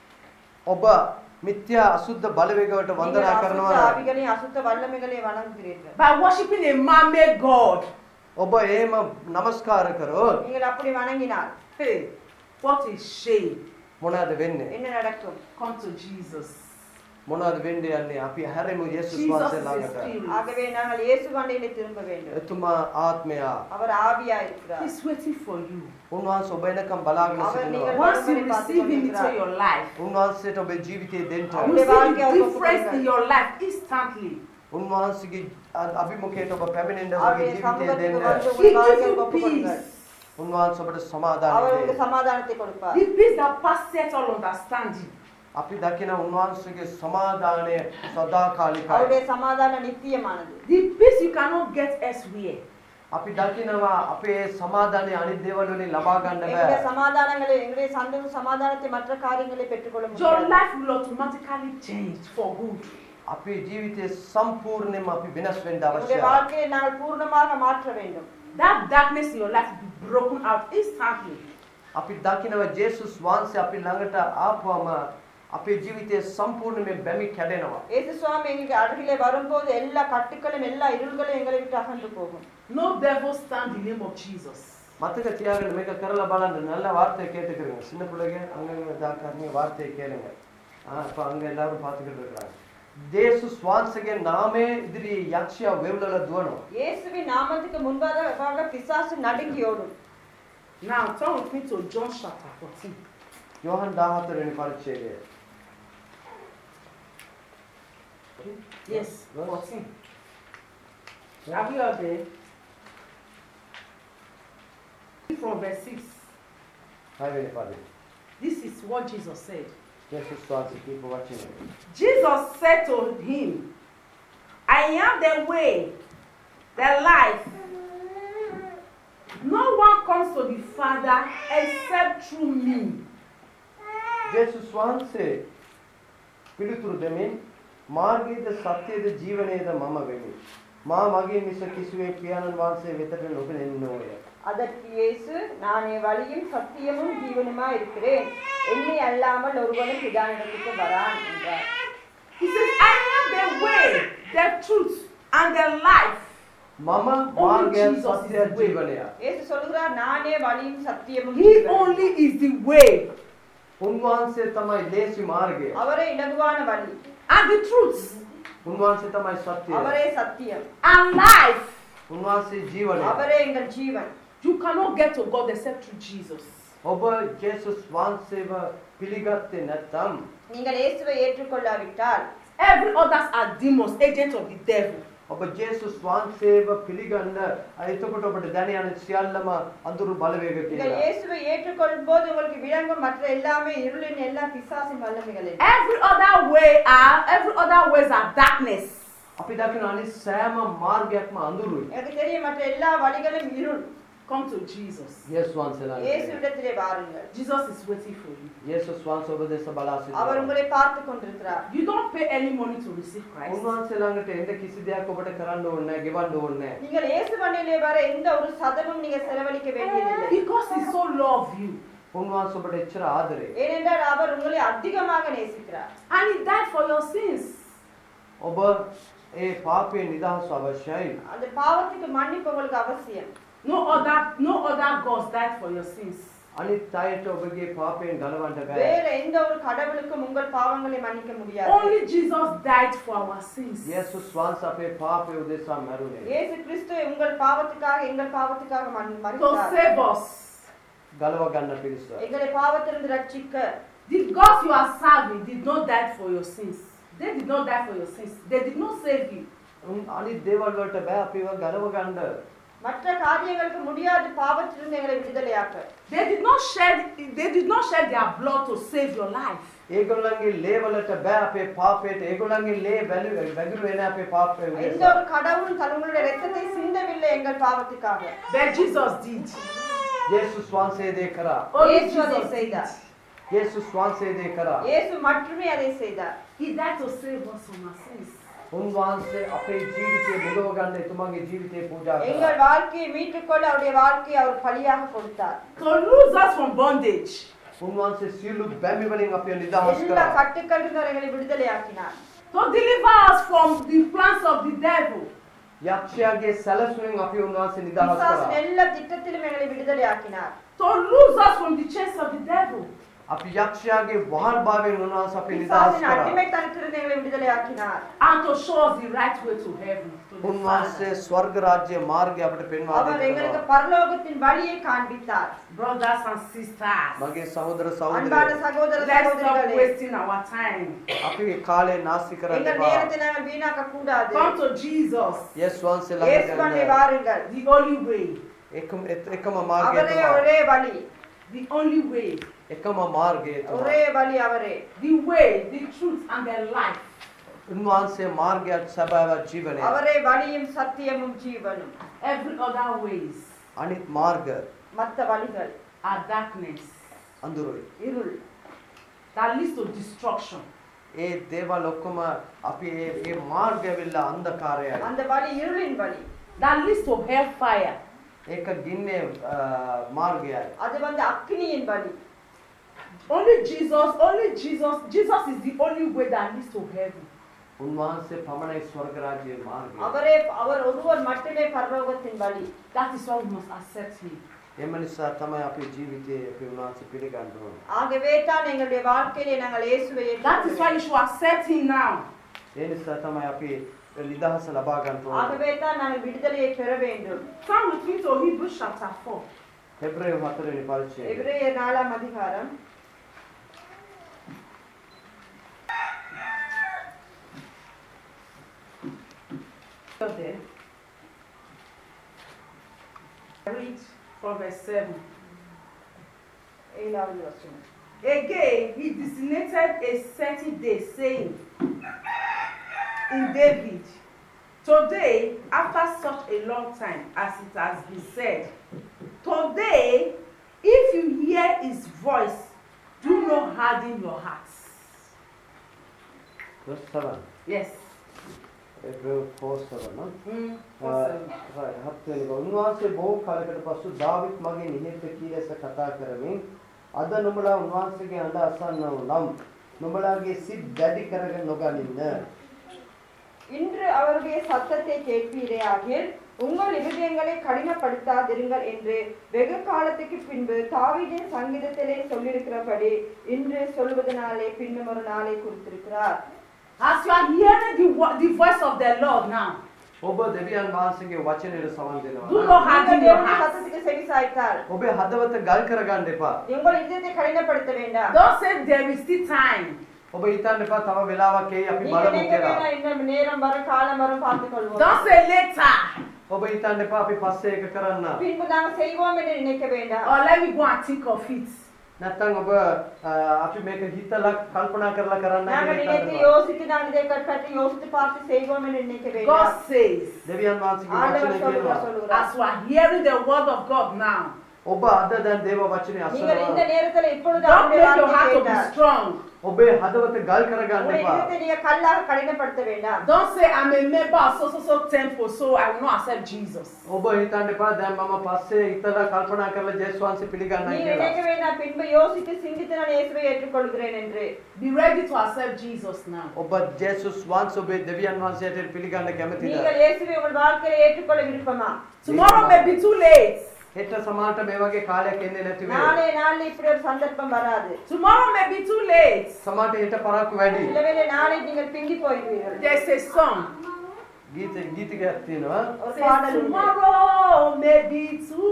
ඔබ මිත්‍යා අසුද්ධ බලවේගවට நீங்கள் වන්දනා அசுத்த කරනවා නම් ஆவிகளையும் அசுத்த வல்லமைகளையும் வணங்குகிறீர்கள். By worshiping a man-made God. ඔබ එහෙම නමස්කාර කරොත් நீங்கள் அப்படி வணங்கினால் Hey, what a shame. මොනවද වෙන්නේ? என்ன நடக்கும்? Come to Jesus. මොනවද වෙන්නේ යන්නේ? අපි හැරෙමු යේසුස් Jesus වහන්සේ is a ළඟට. spirit. ஆகவே நாங்கள் இயேசு கண்டையிலே திரும்ப வேண்டும். එතුමා ආත්මයා. அவர் ஆவியா இருக்கிறார். He's waiting for you. උන්වහන්සේ ඔබ එනකම් බලාගෙන அவர் සිටිනවා. நீங்கள் Once you வரும்படி பார்த்துக் receive him into கொண்டிருக்கிறார். your life, උන්වහන්සේට ඔබේ ජීවිතය දෙන්න. you அவருடைய see வாழ்க்கையை the our difference in ஒப்புக்கொள்கிறார். your life instantly. උන්වහන්සේගේ අ- අභිමුඛයට ඔබ පැමිණෙන්න ඔබගේ அவருடைய ජීවිතය சமூகத்துக்கு දෙන්න. வந்து He உங்கள் gives வாழ்க்கையை you ஒப்புக்கொள்ளுங்கள். peace. උන්වහන්සේ ඔබට அவர் සමාදානය உங்களுக்கு දෙයි. சமாதானத்தை கொடுப்பார். The peace that passes all understanding. අපි දකින උන්වහන්සේගේ සමාදානය සදාකාලිකයි. அவருடைய சமாதானம் நித்தியமானது. The peace you cannot get elsewhere. අපි දකිනවා අපේ සමාදානය අනිත් දේවල් වලින් ලබා ගන්න எங்களுடைய බෑ. சமாதானங்களை எங்களுடைய சந்தோஷ சமாதானத்தை மற்ற காரியங்களை பெற்றுக்கொள்ள Your முடியாது. life will automatically change for good. අපේ ජීවිතය සම්පූර්ණයෙන්ම අපි වෙනස් වෙන්න எங்களுடைய අවශ්‍යයි. வாழ்க்கையை நாங்கள் பூர்ணமாக மாற்ற வேண்டும். That darkness in your life will be broken out instantly. අපි දකිනවා ජේසුස් වහන්සේ අපි ළඟට ආපුවම අපේ ජීවිතය සම්පූර්ණයෙන්ම බැමි කැඩෙනවා. இயேசு சுவாமி எங்களுக்கு அருகிலே வரும்போது எல்லா கட்டுக்களும் எல்லா இருள்களும் எங்களை விட்டு அகன்று போகும். No devil stand in the name of Jesus. මතක තියාගන්න මේක කරලා බලන්න நல்ல வார்த்தையை கேட்டுக்கிறீங்க. சின்ன பிள்ளைங்க அங்க தாக்காரங்க வார்த்தையை கேளுங்க. ஆ அப்ப அங்க எல்லாரும் பார்த்துக்கிட்டு இருக்காங்க. ஜேசுஸ் வான்சගේ නාමයේ ඉදිරි යක්ෂයා වෙවුලලා දුවනවා. இயேசுவின் நாமத்துக்கு முன்பாக பிசாசு நடுங்கி ஓடும். Now turn with me to John chapter fourteen. යෝහන් දාහතර වෙනි පරිච්ඡේදය. Yes, fourteen. Are we all there? From verse six. හය වෙනි පදේ. This is what Jesus said. යේසුස් වහන්සේ කීප වචනය. Jesus said to him, I am the way, the life. No one comes to the Father except through me. යේසුස් වහන්සේ පිළිතුරු දෙමින් මාර්ගයේද සත්‍යයේද ජීවනයේද මම වෙමි. මා මගේ මිස කිසිවෙක් පියාණන් වහන්සේ වෙතට නොපෙනෙන්නෝය. அதற்கு இயேசு நானே வழியும் சத்தியமும் ஜீவனுமாய் இருக்கிறேன், என்னை அல்லாமல் ஒருவனும் பிதானிடத்துக்கு வரான் என்றார். He says, I am the way, the truth, and the life. මම මාර්ගය සත්‍යය ජීවනය. இயேசு சொல்கிறார், நானே வழியும் சத்தியமும் He ஜீவனும். only is the way උන්වහන්සේ තමයි ලේසි මාර්ගය. அவரே இலகுவான வழி, and the truth උන්වහන්සේ තමයි සත්‍යය. அவரே சத்தியம், and life. උන්වහන්සේ ජීවනය. அவரே எங்கள் ஜீவன். You cannot get to God except through Jesus. ඔබ යේසුස් වහන්සේව පිළිගත්තේ නැත්නම් நீங்கள் இயேசுவை ஏற்றுக்கொள்ளாவிட்டால் Every others are demons, agents of the devil. ඔබ යේසුස් වහන්සේව පිළිගන්න එතකොට ඔබට දැන යන සියල්ලම අඳුරු බලවේග நீங்கள் කියලා. இயேசுவை ஏற்றுக்கொள்ளும் போது உங்களுக்கு விளங்கும் மற்ற எல்லாமே இருளின் எல்லா பிசாசின் வல்லமைகள். Every other way are every other ways are darkness. අපි දකින අනිත් සෑම මාර්ගයක්ම අඳුරුයි. எனக்கு தெரியும் மற்ற எல்லா வழிகளும் இருள். Come to Jesus. යේසුස් වහන්සේලා. இயேசுவிடத்திலே வாருங்கள். Jesus is waiting for you. යේසුස් වහන්සේ ඔබ දෙස බලා அவர் සිටිනවා. உங்களை பார்த்து கொண்டிருக்கிறார். You don't pay any money to receive Christ. උන්වහන්සේ ළඟට එන්න කිසි දෙයක් ඔබට කරන්න ඕනේ නැහැ, ගෙවන්න ඕනේ නැහැ. நீங்கள் இயேசு வண்டியிலே வர எந்த ஒரு சதமும் நீங்க செலவழிக்க வேண்டியதில்லை. Because he so loved you. උන්වහන්සේ ඔබට එච්චර ආදරේ. ஏனென்றால் அவர் உங்களை அதிகமாக நேசிக்கிறார். And he died for your sins. ඔබ ඒ පාපයේ නිදහස අවශ්‍යයි. அந்த பாவத்துக்கு மன்னிப்பு உங்களுக்கு அவசியம். No other no other gods died for your sins. අනිත් අයට ඔබගේ පාපයෙන් ගලවන්න බෑ. வேற எந்த ஒரு கடவுளுக்கும் உங்கள் பாவங்களை மன்னிக்க முடியாது. Only Jesus died for our sins. යේසුස් වහන්සේ අපේ පාපය උදෙසා මැරුණේ. இயேசு கிறிஸ்து உங்கள் பாவத்துக்காக எங்கள் பாவத்துக்காக மன்- To மரித்தார். save us. ගලව ගන්න පිණිස. எங்களை பாவத்திலிருந்து ரட்சிக்க. The gods you are serving did not die for your sins. They did not die for your sins. They did not save you. උන් අනිත් දේවල් වලට බෑ අපිව ගලව ගන්න. மற்ற காரியங்களுக்கு முடியாது பாவத்திலிருந்து எங்களை விடுதலையாக்க. They did not shed they did not shed their blood to save your life. ඒගොල්ලන්ගේ ලේ වලට බෑ අපේ පාපයට. ඒගොල්ලන්ගේ ලේ වැළු වැගිරු වෙන අපේ පාපය எந்த උදෙසා. ஒரு கடவுளும் தங்களுடைய ரத்தத்தை சிந்தவில்லை எங்கள் பாவத்துக்காக. But Jesus did. යේසුස් වහන්සේ දේ කරා. Only இயேசு அதை Jesus செய்தார். did. යේසුස් වහන්සේ දේ කරා. இயேசு மட்டுமே அதை செய்தார். He died to save us from our sins. උන්වහන්සේ අපේ ජීවිතේ මුදව ගන්න එතුමාගේ ජීවිතේ පූජා எங்கள் කරා. வாழ்க்கையை மீட்டுக்கொள்ள அவருடைய வாழ்க்கையை அவர் பலியாக கொடுத்தார். To lose us from bondage. උන්වහන්සේ සියලු බැමි වලින් අපිව නිදහස් எல்லா කරා. கட்டுக்களிலிருந்து அவர் எங்களை விடுதலையாக்கினார். To deliver us from the plans of the devil. යක්ෂයාගේ සැලසුමින් අපිව උන්වහන්සේ නිදහස් பிசாசின் කරා. எல்லா திட்டத்திலும் எங்களை விடுதலையாக்கினார். To lose us from the chains of the devil. අපි යක්ෂයාගේ වහල් භාවයෙන් උන්වහන්සේ අපිව නිදහස් பிசாசின் කරා. அடிமைத்தனத்திலிருந்து எங்களை விடுதலையாக்கினார். And to show us the right way to heaven. To the උන්වහන්සේ Father. ස්වර්ග රාජ්‍ය මාර්ගය අපිට පෙන්වා அவர் எங்களுக்கு දෙනවා. பரலோகத்தின் வழியை காண்பித்தார். Brothers and sisters. මගේ සහෝදර அன்பான සහෝදරියෝ சகோதர Let's stop சகோதரிகளே, wasting our time. අපි කාලේ නාස්ති කරන්න எங்கள் එපா. நேரத்தை நாங்கள் வீணாக்க கூடாது. Come to Jesus. යේසුස් වහන්සේ இயேசு ළඟට வண்டை යන්න. வாருங்கள். The only way. එකම එකම මාර්ගය அவரே තමයි. ஒரே வழி. The only way. එකම මාර්ගය ஒரே තමයි. வழி அவரே. The way, the truth, and the life. උන්වහන්සේ මාර්ගයක් සැබෑවත් ජීවනය. அவரே வழியும் சத்தியமும் ஜீவனும். Every other ways අනිත් මාර්ග மற்ற வழிகள் are darkness. අඳුරුයි. இருள். That leads to destruction. ඒ දේවල් ඔක්කොම අපි ඒ ඒ මාර්ගය වෙලා අන්ධකාරයයි. அந்த வழி இருளின் வழி. That leads to hellfire. ඒක ගින්නේ අ, මාර්ගයයි. அது வந்து அக்னியின் வழி. Only Jesus, only Jesus, Jesus is the only way that leads to heaven. උන්වහන්සේ පමණයි ස්වර්ග රාජ්‍යයේ මාර්ගය. அவரே அவர் ஒருவர் மட்டுமே பரலோகத்தின் வழி. That is why we must accept Him. එම නිසා තමයි අපේ ජීවිතයේ අපි උන්වහන්සේ පිළිගන්න ඕනේ. ஆகவே தான் எங்களுடைய வாழ்க்கையிலே நாங்கள் இயேசுவை That is why you should accept Him now. ඒ නිසා තමයි අපි නිදහස ලබා ගන්න ඕනේ. ஆகவே தான் நாங்கள் விடுதலையை பெற வேண்டும். Turn with me to Hebrews chapter four. හෙබ්‍රේය හතර වෙනි පරිච්ඡේදය. எபிரேயர் நாலாம் அதிகாரம் There. I read from verse seven. ஏழாவது வசனம். Again, he designated a certain day, saying, in David, today, after such a long time, as it has been said, today, if you hear his voice, do not harden your hearts. Verse seven. Yes. Hebrew four seven. No? Mm, right. හත්වෙනි එක. උන්වහන්සේ බොහෝ කාලයකට පසු දාවිත් මගේ නිහිත කී ලෙස කතා කරමින් අද නුඹලා උන්වහන්සේගේ හඬ අසන්නව නම් නුඹලාගේ සිත් දැඩි කරගෙන නොගනින්න. இன்று அவருடைய சத்தத்தை கேட்பீரேயாகில் உங்கள் இருதயங்களை கடினப்படுத்தாதிருங்கள் என்று வெகு காலத்துக்கு பின்பு தாவீதின் சங்கீதத்திலே சொல்லியிருக்கிறபடி இன்று சொல்வதனாலே பின்னும் ஒரு நாளை குறித்திருக்கிறார். As you are hearing the, vo- the voice of the Lord now, ඔබ දෙවියන් වහන්සේගේ වචනයට සවන් දෙනවා. do not harden your தேவனுடைய heart. சத்தத்துக்கு செவி சாய்த்தால் ඔබේ හදවත ගල් කරගන්න එපා. உங்கள் இதயத்தை கடினப்படுத்த வேண்டாம். Don't say there is still time. ඔබ හිතන්න එපා තව වෙලාවක් එයි අපි நீங்க බලමු நினைக்க කියලා. வேண்டாம், இன்னும் நேரம் வரும் காலம் வரும் பார்த்துக் கொள்வோம். Don't say later. ඔබ හිතන්න එපා අපි පස්සේ එක කරන්න. பின்பு நாங்கள் செய்வோம் என்று நினைக்க வேண்டாம். Or let me go and think of it. නැත්තම් ඔබ අ, අපි මේක හිතලා කල්පනා කරලා කරන්න நாங்கள் நினைத்து யோசித்து நாங்கள் இதை பற்றி யோசித்து பார்த்து செய்வோம் என்று நினைக்க God வேண்டாம். says, දෙවියන් වහන්සේගේ ஆண்டவர் වචනේ சொல்லுகிறார் කියනවා. சொல்லுகிறார். as you are hearing the word of God now, ඔබ අද දැන් දේව වචනේ நீங்கள் இந்த අසනවා. நேரத்தில் இப்பொழுது don't அவருடைய make your வார்த்தையை heart to be கேட்டால் strong. ඔබේ හදවත ගල් කරගන්න உங்களுடைய එපා. இதயத்தை நீங்க கல்லாக கடினப்படுத்த வேண்டாம். Don't say, I'm a member of so so so temple, so I will not accept Jesus. ඔබ හිතන්න එපා දැන් මම පස්සේ හිතලා කල්පනා කරලා ජේසුස් වහන්සේ පිළිගන්නයි நீ කියලා. நினைக்க வேண்டாம் பின்பு யோசித்து சிந்தித்து நான் இயேசுவை ஏற்றுக்கொள்கிறேன் என்று. Be ready to accept Jesus now. ඔබ ජේසුස් වහන්සේ ඔබේ දෙවියන් වහන්සේට පිළිගන්න කැමතිද? நீங்கள் இயேசுவை உங்கள் வாழ்க்கையில ஏற்றுக்கொள்ள விருப்பமா? Tomorrow may be too late. හෙට සමානට මේ වගේ කාලයක් එන්නේ නැති වෙයි. நாளை நாளில் இப்படி ஒரு சந்தர்ப்பம் வராது. Tomorrow may be too late. සමානට හෙට පරක්කු වැඩි. சில வேளை நாளை நீங்கள் பிந்தி போய்விடுவீர்கள். There's a song. ගීත ගීතිකයක් තියෙනවා. ஒரு Says, பாடல் உண்டு. tomorrow may be too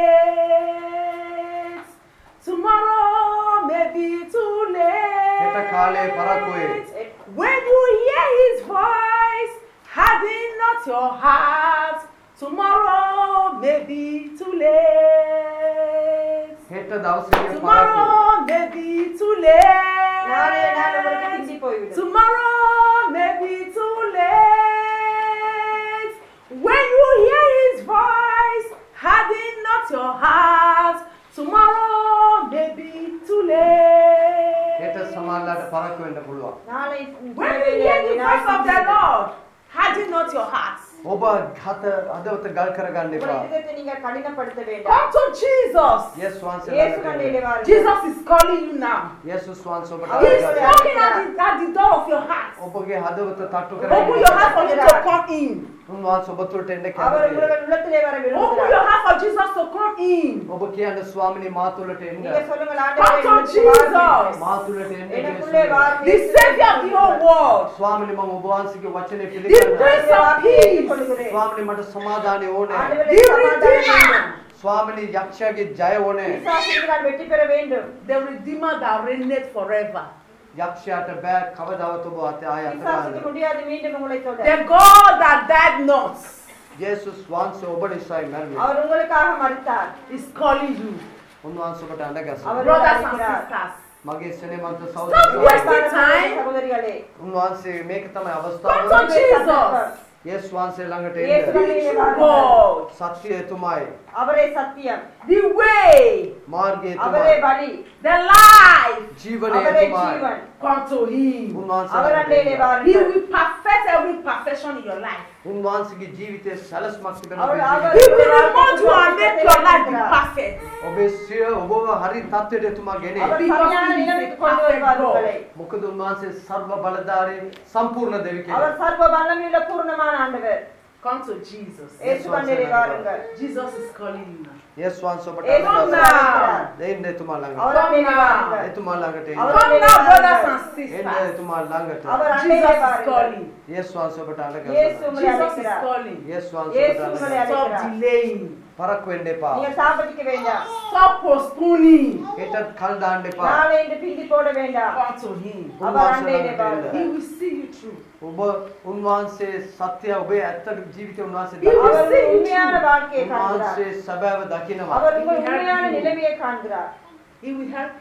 late. Tomorrow may be too හෙට කාලේ පරක්කු වෙයි. late. When you hear his voice, harden not your heart. Tomorrow may be too late. හෙට දවසේ පරක්කු. Tomorrow may be too நாளை நாள் உங்களுக்கு late. பிந்தி போய்விடும். Tomorrow may be too late. When you hear his voice, harden not your heart. Tomorrow may be too late. හෙට සමානලාට පරක්කු වෙන්න පුළුවන්. நாளை When you hear the voice of the Lord, harden not your hearts. ඔබ හත හදවත ගල් කරගන්න உங்கள் එපா. இதயத்தை நீங்கள் கடினப்படுத்த வேண்டாம். Come to Jesus. යේසුස් වහන්සේ இயேசு ළඟට கண்ணிலே එන්න. வாருங்கள். Jesus is calling you now. යේසුස් වහන්සේ ඔබට He is He's ආරාධනා knocking at the, at the door of your heart. ඔබගේ හදවත තට්ටු Open your කරගන්න. heart for him to come in. උන්වහන්සේ ඔබ තුළට එන්න அவர் කැමතියි. உங்கள் உள்ளத்திலே வர Open your விரும்புகிறார். heart for Jesus to come in. ඔබ කියන්නේ ස්වාමිනේ මා තුළට එන්න. நீங்க சொல்லுங்கள் Come ஆண்டவரே to எனக்கு Jesus. வாருங்கள். මා තුළට එන්න எனக்குள்ளே යේසුස්. வாருங்கள். The Savior of the whole world. ස්වාමිනේ මම ඔබ වහන්සේගේ වචනේ The පිළිගන්නවා. Prince of Peace. ස්වාමිනේ මට සමාදානය ඕනේ. ஆண்டவரே The சமாதானம் வேண்டும். Redeemer. ස්වාමිනේ යක්ෂයාගේ ජය ඕනේ. பிசாசுக்கு நான் வெற்றி பெற வேண்டும். The Redeemer that reigneth forever. යක්ෂයාට බෑ කවදාවත් ඔබ අත ආය பிசாசுக்கு අතගාන්න. முடியாது மீண்டும் உங்களை தொட. The God that died not යේසුස් වහන්සේ ඔබ නිසායි මැරුණේ. அவர் உங்களுக்காக மரித்தார். is calling you. උන්වහන්සේ ඔබට අඬ அவர் ගැසුවා. Brothers and அழைக்கிறார். sisters. මගේ සෙනෙමන්ත Stop සහෝදරයෝ. wasting time. சகோதரிகளே, උන්වහන්සේ මේක තමයි Come අවස්ථාව. to Jesus. යේසුස් වහන්සේ ළඟට இயேசு එන්න. கண்ணிலே The true வாருங்கள். God. සත්‍යය එතුමායි. அவரே சத்தியம், The way. මාර්ගය அவரே එතුමායි. வழி, The life. ජීවනය அவரே එතුමායි. ஜீவன். Come to Him. උන්වහන්සේ அவர் ළඟට அண்டையிலே එන්න. He வாருங்கள். will perfect every perfection in your life. උන්වහන්සේගේ ජීවිතයේ සැලස්මක් තිබෙන அவர் ඔබේ அவர் He ජීවිතේ. will remind you and make your life be perfect. ඔබේ සිය ඔබව හරි තත්ත්වයට එතුමා ගෙනේ. அவர் Because சரியான he is நிலைமைக்கு a கொண்டு perfect வருவார் God. உங்களை. මොකද උන්වහන්සේ සර්ව බලධාරී සම්පූර්ණ දෙවි කෙනෙක්. அவர் சர்வ வல்லமையுள்ள பூர்ணமான ஆண்டவர். Come to Jesus. இயேசு கண்ணிலே வாருங்கள். Jesus is calling you now. යේසුස් වහන්සේ ඔබට இயேசு අඬ உங்களை ගැසුවා. அழைக்கிறார். දෙන්න එතුමා ළඟට. அவர் அண்டையிலே வாருங்கள். එතුමා ළඟට එන්න. அவர் Come now, brothers and එන්න sisters. එතුමා ළඟට. அவர் Jesus அண்டையிலே is வாருங்கள். calling. යේසුස් වහන්සේ ඔබට අඬ இயேசு ගැසුවා. உங்களை Jesus is அழைக்கிறார். calling. යේසුස් වහන්සේ இயேசு ඔබට உங்களை අඬ ගැසුවා. Stop delaying. පරක්කු වෙන්න එපා. நீங்க தாமதிக்க வேண்டாம். Stop postponing. හෙටත් කල් දාන්න එපා. நாளை என்று பிந்தி போட வேண்டாம். Come to Him. அவர் උන්වහන්සේ அண்டையிலே ළඟට வாருங்கள். He එන්න. will see you through. ඔබ උන්වහන්සේ සත්‍ය ඔබේ ඇත්ත ජීවිතය උන්වහන්සේ He will அவர் දකිනවා. உங்கள் உண்மையான வாழ்க்கையை காண்கிறார். උන්වහන්සේ සැබෑව දකිනවා. அவர் உங்கள் உண்மையான நிலைமையை காண்கிறார். He will help you.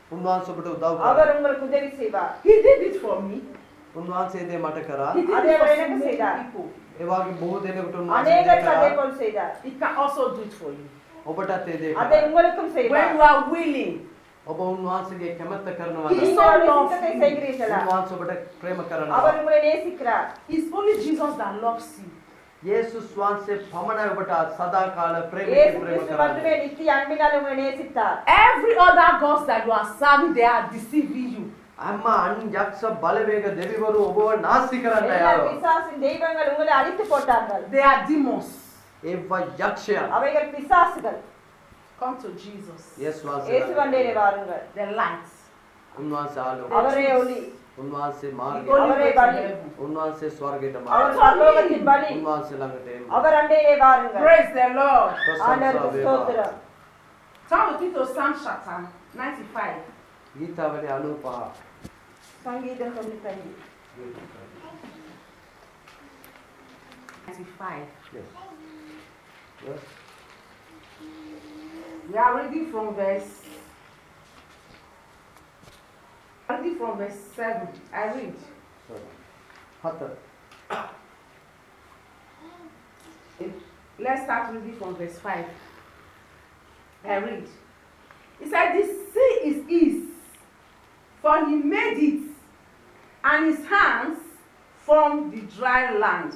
උන්වහන්සේ ඔබට උදව් அவர் කරා. உங்களுக்கு உதவி செய்வார். He did it for me. උන්වහන්සේ දේ මට කරා. He did அதே it for அவர் so எனக்கு many செய்தார். people. ඒ වගේ බොහෝ දෙනෙකුට උන්වහන්සේ දේ அநேகருக்கு அதே කරා. போல் செய்தார். He can also do it for you. ඔබටත් ඒ දේ அதை කරා. உங்களுக்கும் When செய்வார். you are willing. ඔබ උන්වහන්සේගේ කැමැත්ත කරනවා He නම් நீங்கள் அவருடைய சித்தத்தை செய்கிறீர்களா? උන්වහන්සේ ඔබට ප්‍රේම කරනවා. அவர் உங்களை நேசிக்கிறார். It's only Jesus that loves you. යේසුස් වහන්සේ පමණයි ඔබට සදාකාල ප්‍රේමයෙන් இயேசு ප්‍රේම கிறிஸ்து மட்டுமே කරන්නේ. நித்திய அன்பினால் உங்களை நேசித்தார். Every other gods that you are serving, they are deceiving you. අම්මා අන් යක්ෂ බලවේග දෙවිවරු ඔබව නාස්ති කරන්න எல்லா යාව. பிசாசின் தெய்வங்கள் உங்களை அழித்து போட்டார்கள். They are demons. ඒවා යක්ෂයන්. அவைகள் பிசாசுகள். Come to Jesus. යේසුස් වහන්සේ இயேசு வண்டிலே வாருங்கள். The light. උන්වහන්සේ ආලෝකය. அவரே ஒளி. උන්වහන්සේ The මාර්ගය. only அவரே way to வழி. heaven. උන්වහන්සේ ස්වර්ගයට அவர் මාර්ගය. பரலோகத்தின் வழி. උන්වහන්සේ ළඟට එන්න. அவர் அண்டையிலே வாருங்கள். Praise the Lord. ஆண்டவருக்கு ප්‍රශංසා වේවා. ஸ்தோத்திரம். Turn with me to Psalm chapter ninety-five. ගීතාවලිය අනූපහ. சங்கீதம் தொண்ணூத்தி ஐந்து. ninety-five. Yes. Yes. We are reading from verse. Reading from verse seven. I read. Sorry. හතර. Let's start reading from verse five. I read. It said, "The sea is his, for he made it, and his hands formed the dry land.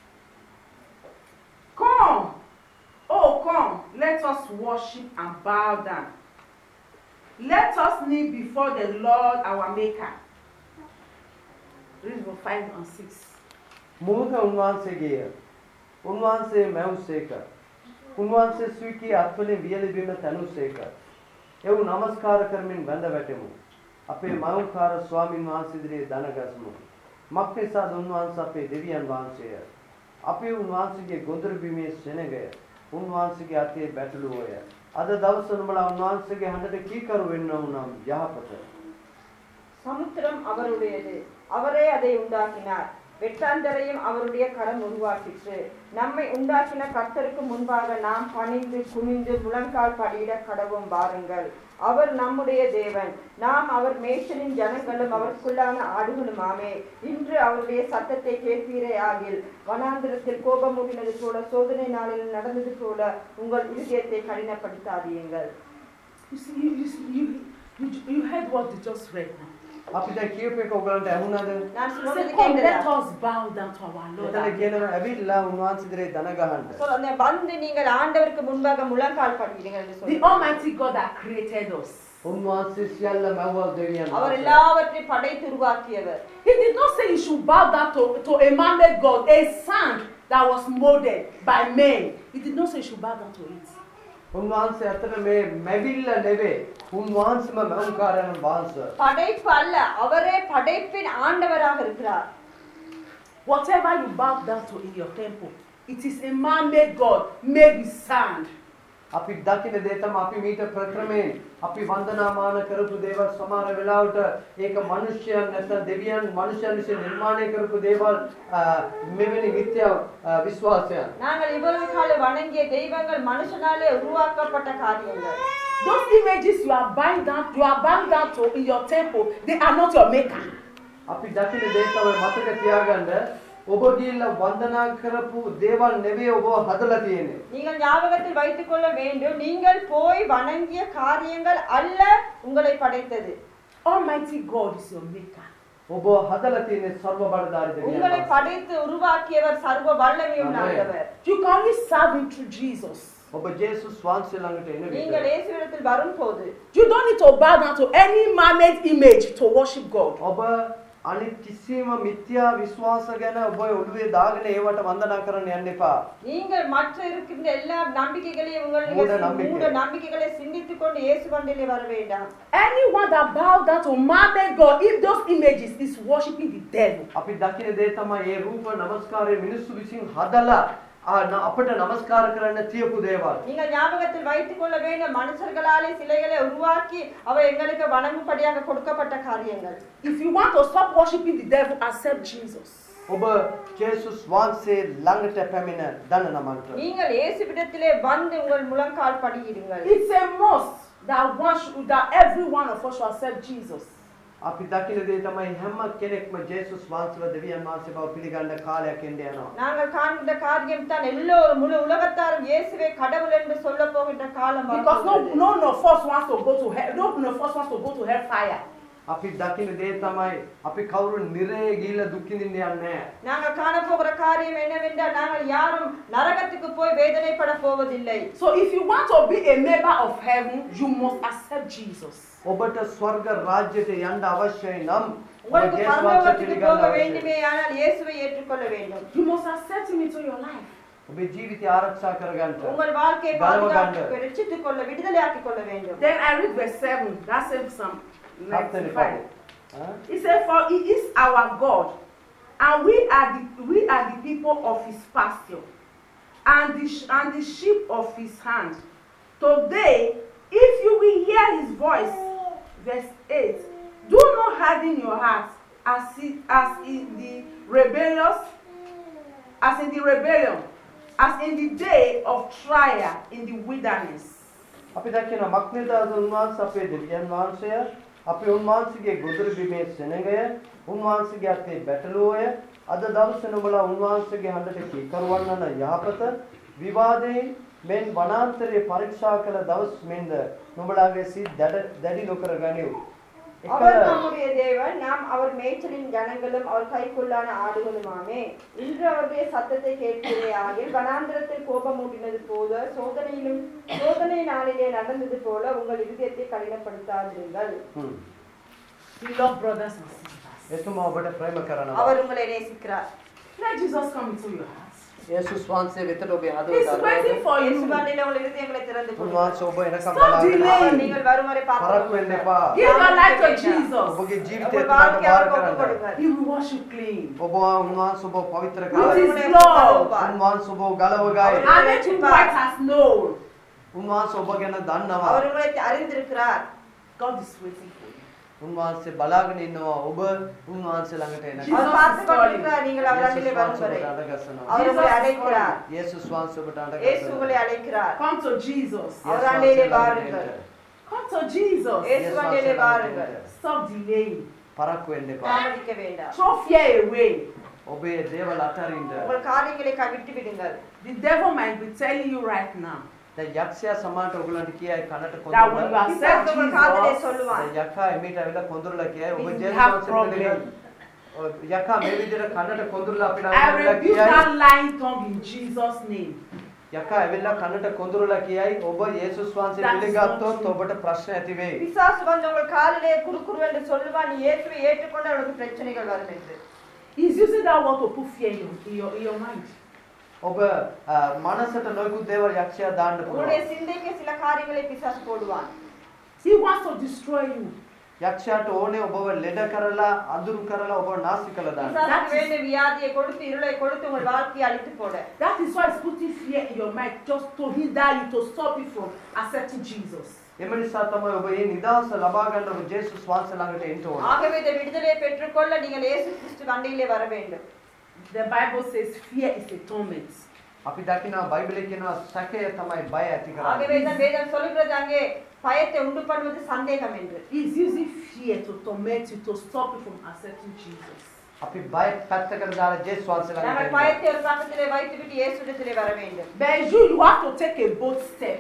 Come, oh come, let us worship and bow down. Let us kneel before the Lord our Maker." Read verse five and six. මුහුද උන්වහන්සේගේය. උන්වහන්සේ මැවුසේක. උන්වහන්සේ සුවිකී අත්වලින් වියලි බිම තනුසේක. එව් නමස්කාර කරමින් වැඳ වැටෙමු. අපේ මෞඛාර ස්වාමින් වහන්සේ ඉදිරියේ දන ගසමු. මක්නිසාද උන්වහන්සේ අපේ දෙවියන් වහන්සේය. අපි උන්වහන්සේගේ ගොදුරු බිමේ සෙනගය. උන්වහන්සේගේ අතේ බැටළුවෝය. අද දවස නුඹලා උන්වහන්සේගේ හඬට කීකරු වෙන්න උනම් යහපත. சமுத்திரம் அவருடையது. அவரே அதை உண்டாக்கினார். வெட்டாந்தரையும் அவருடைய கரம் உருவாக்கிற்று. நம்மை உண்டாக்கின கர்த்தருக்கு முன்பாக நாம் பணிந்து குனிந்து முழங்கால் படியிட கடவும் வாருங்கள். அவர் நம்முடைய தேவன். நாம் அவர் மேய்ச்சலின் ஜனங்களும் அவருக்குள்ளான ஆடுகளுமாமே. இன்று அவருடைய சத்தத்தை கேட்பீரே ஆகில் வனாந்திரத்தில் கோபமூட்டினது போல சோதனை நாளில் நடந்தது போல உங்கள் இதயத்தை கடினப்படுத்தாதீங்கள். You see, you, you, see, you, you, you heard what you just read now. අපි දැන් කියපු එක ඔයගලන්ට ඇහුණාද? நான் He சொன்னது said, "Come, let கேட்டதா? us bow down to our Lord." එතන කියනවා ඇවිල්ලා උන්වහන්සේ ඉදිරියේ දන ගහන්න. சொல், அந்த வந்து நீங்கள் ஆண்டவருக்கு முன்பாக முழங்கால் படிக்கிறீர்கள் என்று The சொல்லி Almighty God that created us. උන්වහන්සේ සියල්ල මැව්වා දෙවියන් அவர் වහන්සේ. எல்லாவற்றையும் படைத்து உருவாக்கியவர். He did not say you should bow down to, to a man-made God, a sand that was molded by men. He did not say you should bow down to it. උන්වහන්සේ අතර මේ මැවිල්ල නෙවේ. උන්වහන්සේම මෞඛාරයන් වහන්සේ. படைப்பு அல்ல, அவரே படைப்பின் ஆண்டவராக இருக்கிறார். Whatever you bow down to in your temple, it is a man-made God made with sand. අපි දකින දේ තමයි අපි මීට ප්‍රක්‍රමයෙන් අපි වන්දනාමාන කරපු දේවල් සමහර වෙලාවට ඒක මිනිස්යන් නැත්නම් දෙවියන් මිනිස්යන් විසින් නිර්මාණය කරපු දේවල් මෙවැනි මිත්‍යා විශ්වාසයන්. நாங்கள் இவ்வளவு காலம் வணங்கிய தெய்வங்கள் மனுஷனாலே உருவாக்கப்பட்ட காரியங்கள். Those images you are bowing down, you are bowing down to in your temple, they are not your maker. අපි දකින දේ තමයි මතක තියාගන්න ඔබ ගිහිල්ලා වන්දනා කරපු දේවල් නෙවෙයි ඔබ හදලා තියෙන්නේ. நீங்கள் ஞாபகத்தில் வைத்துக் கொள்ள வேண்டும், நீங்கள் போய் வணங்கிய காரியங்கள் அல்ல உங்களை படைத்தது. Almighty God is your maker. ඔබ හදලා තියෙන්නේ ਸਰව බලධාරී දෙවියන් உங்களை වහන්සේ. படைத்து உருவாக்கியவர் சர்வ வல்லமையும் ஆண்டவர். You can only serve him through Jesus. ඔබ ජේසුස් වහන්සේ ළඟට එන நீங்கள் විට இயேசுவிடத்தில் வரும்போது You don't need to bow down to any man-made image to worship God. ඔබ අනිත් කිසිම මිත්‍යා විශ්වාස ගැන ඔබ ඔළුවේ දාගෙන ඒවට වන්දනා කරන්න යන්න එපා. நீங்கள் மற்ற இருக்கின்ற எல்லா நம்பிக்கைகளையும் மூட உங்களுடைய நம்பிக்கை. மூட நம்பிக்கைகளை சிந்தித்துக் கொண்டு இயேசு வண்டிலே வர வேண்டாம். Anyone that bows down to man-made God, if those images is worshiping the devil. අපි දකින දේ තමයි මේ රූප නමස්කාරයේ මිනිස්සු විසින් හදලා අපට නමස්කාර කරන්න තියපු දේවල්. நீங்கள் ஞாபகத்தில் வைத்துக் கொள்ள வேண்டும், மனுஷர்களாலே சிலைகளை உருவாக்கி அவை எங்களுக்கு வணங்கும்படியாக கொடுக்கப்பட்ட காரியங்கள். If you want to stop worshiping the devil, accept Jesus. ඔබ ජේසුස් වහන්සේ ළඟට පැමිණ දන නමන්ට. நீங்கள் இயேசுவிடத்திலே வந்து உங்கள் முழங்கால் படியிடுங்கள். It's a must. that one should, that every one of us should accept Jesus. අපි දකින දේ තමයි හැම කෙනෙක්ම ජේසුස් වහන්සේව දෙවියන් වහන්සේ බව පිළිගන්න කාලයක් එන්න යනවා. நாங்கள் காண்கின்ற காரியம் தான் எல்லோரும் முழு உலகத்தாரும் இயேசுவே கடவுள் என்று சொல்ல போகின்ற காலம் Because no, வரப்போகிறது. none of us wants to go to hell. None of us wants to go to hellfire. අපි දකින දේ තමයි අපි කවුරු නිරේ ගිහිල්ලා දුක් විඳින්න යන්නේ නැහැ. நாங்கள் காணப்போகிற காரியம் என்னவென்றால் நாங்கள் யாரும் நரகத்துக்கு போய் வேதனைப்பட போவதில்லை. So if you want to be a member of heaven, you must accept Jesus. ඔබට ස්වර්ග රාජ්‍යයට යන්න අවශ්‍යයි නම් ඔබ உங்களுக்கு ජේසුස් වහන්සේ பரலோகத்துக்கு පිළිගන්න போக අවශ්‍යයි. வேண்டுமே ஆனால் இயேசுவை ஏற்றுக்கொள்ள வேண்டும். You must accept him into your life. ඔබේ ජීවිතය ආරක්ෂා කරගන්න. உங்கள் வாழ்க்கையை ගලව பாதுகாத்து ගන්න. ரட்சித்துக் கொள்ள விடுதலையாக்கிக் கொள்ள வேண்டும். Then I read verse seven. That same Psalm ninety-five. හා? He said, "For he is our God, and we are the we are the people of his pasture, and the sh- and the sheep of his hand. Today, if you will hear his voice," verse eight, "do not harden your heart as in, as in the rebellious, as in the rebellion, as in the day of trial in the wilderness." අපි දකින මක්නිදාස උන්වහන්සේ අපේ දෙවියන් වහන්සේය. අපි උන්වහන්සේගේ ගොදුරු බිමේ සෙනඟය, උන්වහන්සේගේ අතේ බැටළුවය. අද දවසේ නුඹලා උන්වහන්සේගේ හඬට කීකරවන්නන යහපත විවාදයෙන් මෙන් වනාන්තරයේ පරීක්ෂා කළ දවස් මෙන්ද නුඹලාගේ සිත් දැඩි නොකර ගනිව්. அவர் நம்முடைய தேவன், நாம் அவர் மேய்ச்சலின் ஜனங்களும் அவர் கைக்குள்ளான ஆடுகளுமாமே. இன்று அவருடைய சத்தத்தை கேட்கிறே ஆகில் வனாந்திரத்தில் கோபமூட்டினது போல சோதனையிலும் சோதனை நாளிலே நடந்தது போல உங்கள் இதயத்தை கடினப்படுத்தாதிருங்கள். Beloved brothers and sisters, එතුමා ඔබට ප්‍රේම කරනවා. அவர் உங்களை நேசிக்கிறார். let Jesus come into your heart. යේසුස් වහන්සේ වෙතට ඔබේ He's හදවත waiting for you. இயேசுவாண்டிலே உங்கள் இதயங்களை திறந்து கொடுங்கள். උන්වහන්සේ ඔබ එනකම් Stop බලාගෙන delaying. அவர் நீங்கள் வரும் வரை පරක්කු பார்த்து වෙන්න එපා. Give your life to Jesus. ඔබගේ ජීවිතය உங்கள் එතුමාට வாழ்க்கையை බාර அவருக்கு කරන්න. ஒப்புக்கொடுங்கள். He will wash you clean. ඔබ උන්වහන්සේ ඔබ පවිත්‍ර With කරයි. his உங்களை love. கழுவுவார். උන්වහන්සේ ඔබ ගලව ගයි. And let you white as snow. උන්වහන්සේ ඔබ ගැන දන්නවා. அவர் உங்களை அறிந்திருக்கிறார். God is waiting for you. උන්වහන්සේ බලාගෙන ඉන්නවා ඔබ උන්වහන්සේ ළඟට එනකම්. அவர் பார்த்து கொண்டிருக்கிறார். நீங்கள் அவர் அருகிலே வரும் வரை යේසුස් අඬගස්සනවා. அவர் உங்களை அழைக்கிறார். යේසුස් වහන්සේ ඔබට இயேசு අඬගස්සනවා. உங்களை அழைக்கிறார். Come to Jesus. அவர் அண்டையிலே வாருங்கள். Come to Jesus. இயேசு அண்டையிலே வாருங்கள். Stop delaying. පරක්කු වෙන්න එපා. தாமதிக்க வேண்டாம். Throw fear away. ඔබේ දේවල් අතරින්ද. உங்கள் காரியங்களை விட்டு விடுங்கள். The devil might be telling you right now දැන් යක්ෂයා සමානට ඔයගලන්ට කියයි කනට that when you කොඳුරලා. accept உங்கள் காதலை Jesus, சொல்லுவான். දැන් යක්ෂා එමෙට ඇවිල්ලා කොඳුරලා කියයි ඔබ We ජේසුස් have වහන්සේ problem. පිළිගන්න. ඔය යක්ෂා මේ විදිහට කනට කොඳුරලා අපිට I ඇවිල්ලා rebuke කියයි. that lying tongue in Jesus' name. යක්ෂා ඇවිල්ලා කනට කොඳුරලා කියයි ඔබ යේසුස් වහන්සේ That's පිළිගත්තොත් not true. ඔබට ප්‍රශ්න ඇති වෙයි. பிசாசு வந்து உங்கள் காலிலே குறுக்குறு என்று சொல்லுவான். நீ இயேசுவை ஏற்றுக்கொண்டு உனக்கு பிரச்சனைகள் வரும் என்று. He's using that word to put fear in your, in your, in your mind. ඔබ අ, මනසට නොයෙකුත් දේවල් යක්ෂයා දාන්න உங்களுடைய පුළුවන්. சிந்தைக்கு சில காரியங்களை பிசாசு போடுவான். He wants to destroy you. යක්ෂයාට ඕනේ ඔබව ලෙඩ කරලා අඳුරු කරලා ඔබව නාස්ති කළ දාන්න. பிசாசுக்கு வேண்டிய வியாதியை கொடுத்து இருளை கொடுத்து உங்கள் வாழ்க்கையை அழித்து போட. That is why he's putting fear in your mind just to hinder you, to stop you from accepting Jesus. එම නිසා තමයි ඔබ මේ නිදහස ලබා ගන්න ඔබ ජේසුස් වහන්සේ ළඟට එන්න ඕනේ. ஆகவே இந்த விடுதலையை பெற்றுக்கொள்ள நீங்கள் இயேசு கிறிஸ்து அண்டையிலே வர வேண்டும். The Bible says fear is a torment. අපි දකිනවා බයිබලයේ කියනවා සැකය තමයි බය ඇති ஆகவே කරන්නේ. தான் வேதம் சொல்கிறது அங்கே பயத்தை உண்டு பண்ணுவது சந்தேகம் என்று. He's using fear to torment you, to stop you from accepting Jesus. අපි බය පැත්තකට දාලා ජේසුස් වහන්සේ ළඟට நாங்கள் එන්න. பயத்தை ஒரு பக்கத்திலே வைத்துவிட்டு இயேசுவிடத்திலே வர வேண்டும். But you, you have to take a bold step.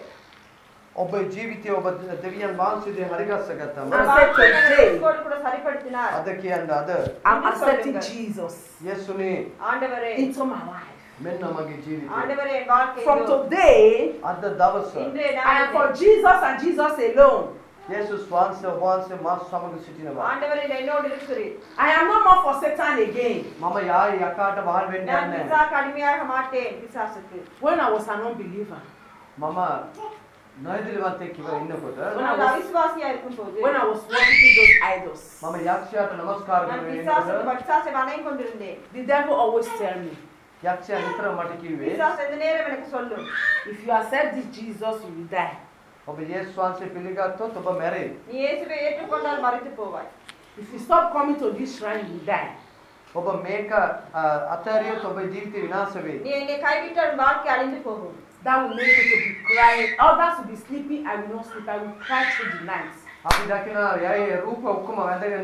ඔබ ජීවිතය ඔබ දෙවියන් වහන්සේගේ හරිගස්ස ගත්තම உங்கள் வாழ்க்கையை நீங்கள் இயேசுவோடு கூட சரிப்படுத்தினார். අද කියන්න අද I'm accepting Jesus යේසුනේ ஆண்டவரே into my life. මෙන්න මගේ ජීවිතය. ஆண்டவரே என் வாழ்க்கையை From today, අද දවස இன்றைய I am for நாளிலே Jesus and Jesus alone. යේසුස් වහන්සේ ඔබ වහන්සේ මා සමග සිටිනවා. ஆண்டவரே என்னோடு இருக்கிறீர். I am no more for Satan again. මම යායි යකාට වහල් වෙන්න நான் යන්නේ නැහැ. பிசாசுக்கு அடிமையாக மாட்டேன். பிசாசுக்கு When I was an unbeliever, මම නොයදිලිවත් එක්ක ඉන්නකොට When I நான் was- அவிசுவாசியா இருக்கும்போது when I was worshiping those idols, මම යක්ෂයාට නමස්කාර நான் කරගෙන பிசாசுக்கு ඉන්නකොට பிசாசை வணங்கி கொண்டிருந்தேன். the devil always tell me, යක්ෂයා නිතර මට කිව්වේ பிசாசு எந்த நேரம் எனக்கு சொல்லும். if you accept this Jesus, you will die. ඔබ යේසුස් වහන්සේ පිළිගත්තොත් ඔබ මැරෙයි. நீ இயேசுவை ஏற்றுக்கொண்டால் மரித்து போவாய். If you stop coming to this shrine, you will die. ඔබ මේක අ, අතහැරියොත් ඔබේ ජීවිතය විනාශ වෙයි. நீ என்னை கைவிட்டால் உன் வாழ்க்கை அழிந்து போகும். that will make me to be crying. Others will be sleeping, I will not sleep. I will cry through the night. අපි දකිනවා යයි රූප ඔක්කොම වැඳගෙන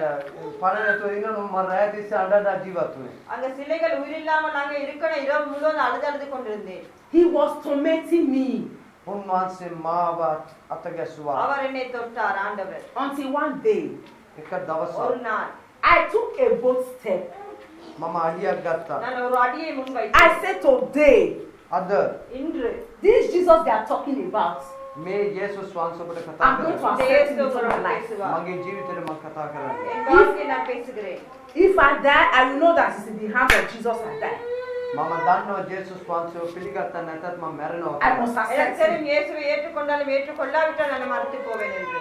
පණ නැතුව ඉන්න මම රැය තිස්සේ අඬ අඬ ජීවත් වුණේ. அந்த சிலைகள் உயிரில்லாமல் நாங்க இருக்கிற இரவு முழுவதும் அழுது அழுது கொண்டிருந்தேன். He was tormenting me. උන්වහන්සේ මාව අත ගැසුවා. அவர் என்னை தொட்டார் ஆண்டவர். Until one day, එක දවසක් ஒரு நாள் I took a bold step. මම අඩියක් ගත්තා. நான் ஒரு அடியை முன் I வைத்தேன். said today, අද இன்று this Jesus they are talking about, මේ යේසුස් වහන්සේ ඔබට කතා I'm going to කරනවා. accept இயேசு him into my உங்களோடு life. பேசுவார். මගේ ජීවිතේට මම කතා කරන්නේ. என் வாழ்க்கையை நான் பேசுகிறேன். If I die, I will know that it's in the hands of Jesus I die. මම දන්නවා යේසුස් වහන්සේව පිළිගත්තා නැතත් මම මැරෙනවා. I must எனக்கு accept தெரியும் him. இயேசுவை ஏற்றுக்கொண்டாலும் ஏற்றுக்கொள்ளாவிட்டால் நான் மறுத்து போவேன் என்று.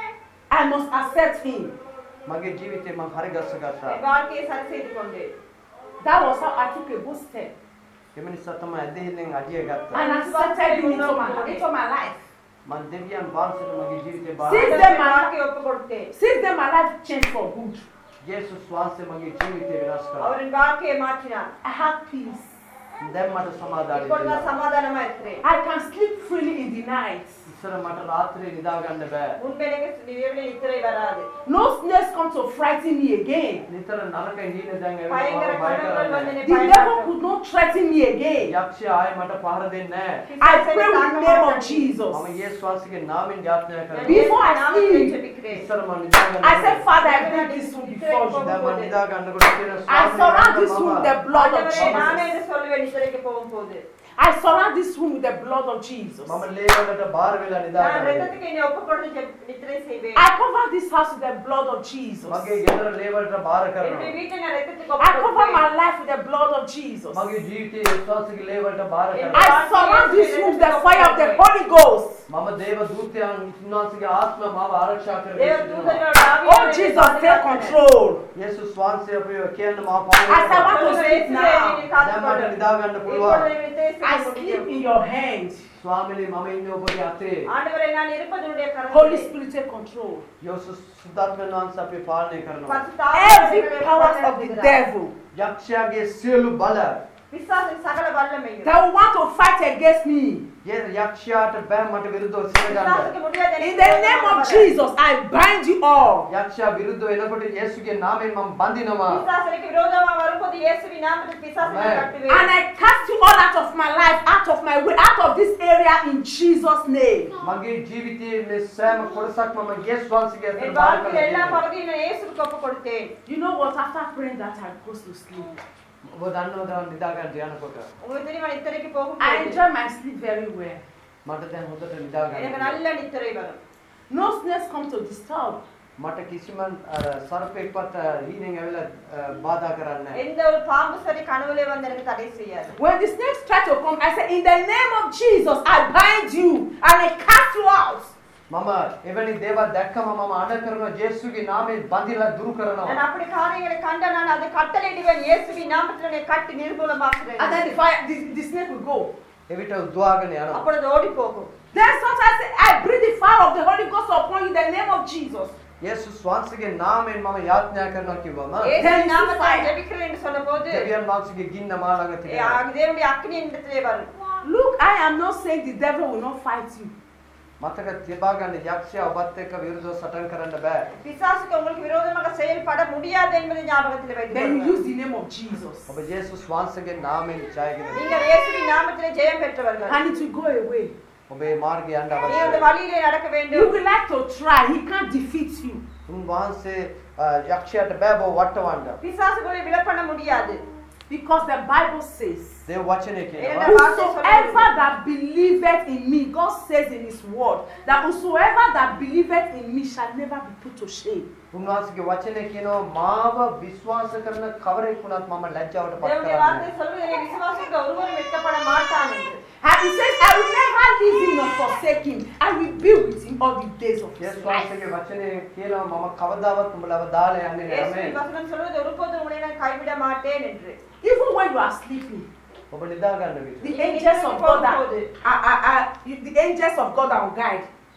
I must accept him. මගේ ජීවිතේ මම හරි ගස්ස ගත්තා. என் வாழ்க்கையை சரி செய்து கொண்டேன். That was how I took a bold step. එම නිසා තමයි ඇදහිල්ලෙන් අඩිය ගත්තා. And I accepted him into my, into my life. මම දෙවියන් වහන්සේට මගේ ජීවිතේ බාර Since දුන්නා. then, என் my, வாழ்க்கையை ஒப்பு கொடுத்தேன். since then my life changed for good. යේසුස් වහන්සේ මගේ ජීවිතේ වෙනස් කළා. அவரின் வாழ்க்கையை மாற்றினார். I have peace. දැන් මට සමාදානයි இப்பொழுது நான் තියෙනවා. சமாதானமா இருக்கிறேன். I can sleep freely in the night. ඉස්සර මට රාත්‍රියේ නිදා ගන්න බෑ. முன்பு எனக்கு இரவில் நித்திரை வராது. No snares come to frighten me again. නිතර නරක හීන දැන් ඇවිල්ලා பயங்கர මම බය கனவுகள் வந்து කරන්නේ. என்னை The devil பயமுறுத்தும். could not threaten me again. යක්ෂයා ආයේ මට පහර දෙන්නේ නැහැ. I pray with the name of Jesus. මම යේසුස් වහන්සේගේ නාමයෙන් යාඥා நான் කරනවා. Before I இயேசுவின் நாமத்தில் sleep, ஜெபிக்கிறேன். ඉස්සර මම නිදා ගන්න. I said, Father, I bring this room before you. දැන් මම නිදා ගන්නකොට කියන I surround this room with the blood of ஆண்டவரே, நானே Jesus. என்று சொல்லுவேன் நித்திரைக்கு போகும்போது. I surround this room with the blood of Jesus. මම ලේවලට බාර වෙලා නිදා நான் ගන්නවා. இரத்தத்துக்கு என்னை ஒப்பு கொடுத்து ஜெப- நித்திரை செய்வேன். I cover this house with the blood of Jesus. මගේ ගෙදර ලේවලට බාර என்னுடைய කරනවා. வீட்டை நான் இரத்தத்துக்கு ஒப்பு I cover my கொடுப்பேன். life with the blood of Jesus. මගේ ජීවිතයේ යේසුස් වහන්සේගේ ලේවලට බාර I කරනවා. surround this room with the fire of the Holy Ghost. මම දේව දූතයන් උන්වහන්සේගේ ආත්ම මාව ආරක්ෂා தேவ කරගෙන தூதர்களோட ஆவியானவர் Oh என்னை Jesus, take பாதுகாக்கிறேன். control. යේසුස් වහන්සේ අපිව කියන්න මාව I said, I පවරනවා. want to சொல்லுவேன், sleep இயேசுவே, now. என்னை காத்துக்கொள்ளும். දැන් මට නිදා ගන්න இப்பொழுது පුළුවන්. என்னை நித்திரை I செய்ய sleep முடியும். in your hands. ස්වාමිනේ මම ඉන්නේ ඔබගේ අතේ. ஆண்டவரே, நான் இருப்பது உம்முடைய Holy கரத்திலே. Spirit, take control. යේසුස් සුද්ධාත්මයන් වහන්සේ අපිව පාලනය කරනවා. பரிசுத்த ஆவியானவர் Every எங்களை powers of the பாதுகாக்கிறார். devil යක්ෂයාගේ සියලු බල பிசாசின் சகல வல்லமையும் that will want to fight against me. ය යක්ෂයාට බෑ මට විරුද්ධව සිරගන්න. பிசாசுக்கு முடியாத In the name of Jesus, I bind you all. යක්ෂයා විරුද්ධව එනකොට යේසුගේ නාමයෙන් මම බඳිනවා. பிசாசுக்கு விரோதமா வரும்போது இயேசுவின் நாமத்தில் பிசாசுகளை Amen. கட்டுவேன். And I cast you all out of my life, out of my way, out of this area in Jesus' name. මගේ ජීවිතයේ මේ සෑම කොටසක්ම මම යේසුස් වහන්සේගේ අතට என் බාර வாழ்க்கையில் எல்லா කරලා பகுதியும் நான் இயேசுவுக்கு ஒப்பு கொடுத்தேன். You know what? After praying that, I go to sleep. ඔබ දන්නවද නිදා ගන්න යනකොට உங்களுக்கு தெரியுமா நித்திரைக்கு I போகும்போது enjoy my sleep very well. මට දැන් හොඳට නිදා எனக்கு ගන්න. நல்ல நித்திரை வரும். No snares come to disturb. මට කිසිම අර සර්පෙක්වත් හීනෙන් ඇවිල්ලා අ, බාධා කරන්නේ නැහැ. எந்த ஒரு பாம்பு சரி கனவுலே வந்து எனக்கு தடை செய்யாது. When the snakes try to come, I say, in the name of Jesus, I bind you and I cast you out. මම එවැනි දේවල් දැක්කම මම අඩ කරනවා යේසුගේ නාමයෙන් බඳිලා දුරු நான் කරනවා. அப்படி காரியங்களை கண்ட நான் அதை கட்டளையிடுவேன். இயேசுவின் நாமத்தில் என்னை கட்டி And then நிர்மூலமாக்குறேன். the, fire, the, the snake will go. එවිට උද්වාගෙන යනවා. அப்பொழுது ஓடி போகும். Then sometimes I say, I breathe the fire of the Holy Ghost upon you in the name of Jesus. යේසුස් වහන්සේගේ නාමයෙන් මම යාඥා කරනවා කිව්වම இயேசுவின் நாமத்தில் ஜெபிக்கிறேன் என்று சொன்னபோது දෙවියන් වහන්සේගේ ගින්න මා ළඟ ஏ, තිබෙනවා. ஆ, தேவனுடைய அக்னி என்னிடத்திலே வரும். Look, I am not saying the devil will not fight you. මතක තිබා ගන්න යක්ෂයා ඔබත් එක්ක විරුද්ධව සටන් කරන්න බෑ. பிசாசுக்கு உங்களுக்கு விரோதமாக செயல்பட முடியாது என்பதை ஞாபகத்தில் வைத்துக் Then you கொள்ளுங்கள். use the name of Jesus. ඔබ යේසුස් වහන්සේගේ නාමයෙන් ජයගෙන நீங்கள் இயேசுவின் நாமத்திலே ஜெயம் பெற்றவர்கள். And it will go away. ඔබේ මාර්ගය යන්න நீ அந்த අවශ්‍යයි. வழியிலே நடக்க You வேண்டும். will like to try. He can't defeat you. උන්වහන්සේ අ, යක්ෂයාට බෑ බෝ වටවන්න. பிசாசுகளை விலப்பண்ண முடியாது. Because the Bible says, දේව වචනේ කියනවා. whosoever that believeth in me, God says in his word, that whosoever that believeth in me shall never be put to shame. උන්වහන්සේගේ වචනේ කියනවා මාව විශ්වාස කරන කවරෙක් වුණත් මම ලැජ්ජාවට පත් தேவனுடைய කරන්නේ வார்த்தை சொல்வது என்னை விசுவாசிக்க ஒருவரும் வெட்கப்பட மாட்டான் என்று. And he says, I will never leave him nor forsake him. I will be with him all the days of his යේසුස් life. වහන්සේගේ වචනේ කියනවා මම කවදාවත් උඹලව දාලා යන්නේ නැහැ. இயேசுவின் வசனம் சொல்வது ஒருபோதும் உங்களை நான் கைவிட மாட்டேன் என்று. Even when you are sleeping, ඔබ නිදා ගන්න විදිහ. the angels of God are, are, are, are the angels of God are on guide.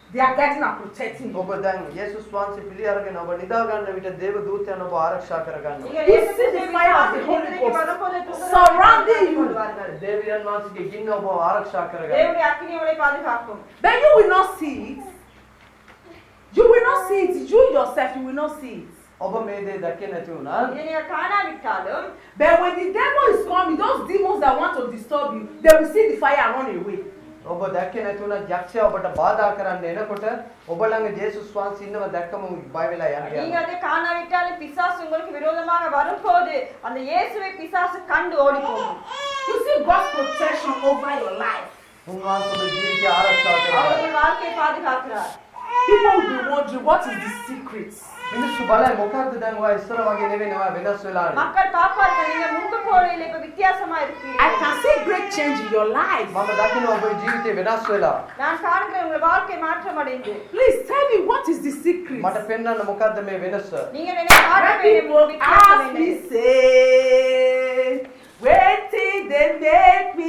they are guiding and protecting you. ඔබ දැන් යේසුස් වහන්සේ පිළි අරගෙන ඔබ නිදා ගන්න විට දේව දූතයන් ඔබ ආරක්ෂා කර ගන්නවා. நீங்கள் You இயேசு see the fire of the Holy கிறிஸ்துவின் Ghost வரும்போது தூதர்கள் surrounding you. கொள்வார்கள். දේවයන් වහන්සේගේ ගින්න ඔබ ආරක්ෂා කර ගන්නවා. தேவனுடைய அக்கினி உங்களை பாதுகாக்கும். But you will not see it. You will not see it. You yourself, you will not see it. ඔබ මේ දේ දැකේ නැති වුණා. இதை நீங்கள் காணாவிட்டாலும் But when the devil is coming, those demons that want to disturb you, they will see the fire and run away. ඔබ දැක්කේ නැති වුණා යක්ෂයා ඔබට බාධා කරන්න එනකොට ඔබ ළඟ යේසුස් වහන්සේ ඉන්නව දැක්කම බය වෙලා நீங்க යනවා. அதை காணாவிட்டாலும் பிசாசு உங்களுக்கு விரோதமாக வரும்போது அந்த இயேசுவை பிசாசு கண்டு ஓடி போகும். You see God's protection over your life. උන්වහන්සේ ඔබේ ජීවිතය ආරක්ෂා කරනවා. அவர் உங்கள் வாழ்க்கையை பாதுகாக்கிறார். People will be wondering, what is the secret? මිනිස්සු බලයි මොකද්ද දැන් ඔයා ඉස්සර වගේ නෙවෙයි ඔයා වෙනස් වෙලා ඉන්නේ. மக்கள் பாப்பார்கள் நீங்க முன்பு போல இல்ல இப்ப வித்தியாசமா இருக்கீங்க. I can see great change in your life. මම දකිනවා ඔබේ ජීවිතේ වෙනස් වෙලා. நான் காண்கிறேன் உங்கள் வாழ்க்கை மாற்றம் அடைந்து. Please tell me, what is the secret? මට පෙන්වන්න මොකද්ද මේ වෙනස? நீங்க என்ன காட்ட When வேண்டும் people வித்தியாசம் ask me, என்ன? say, waiting they make me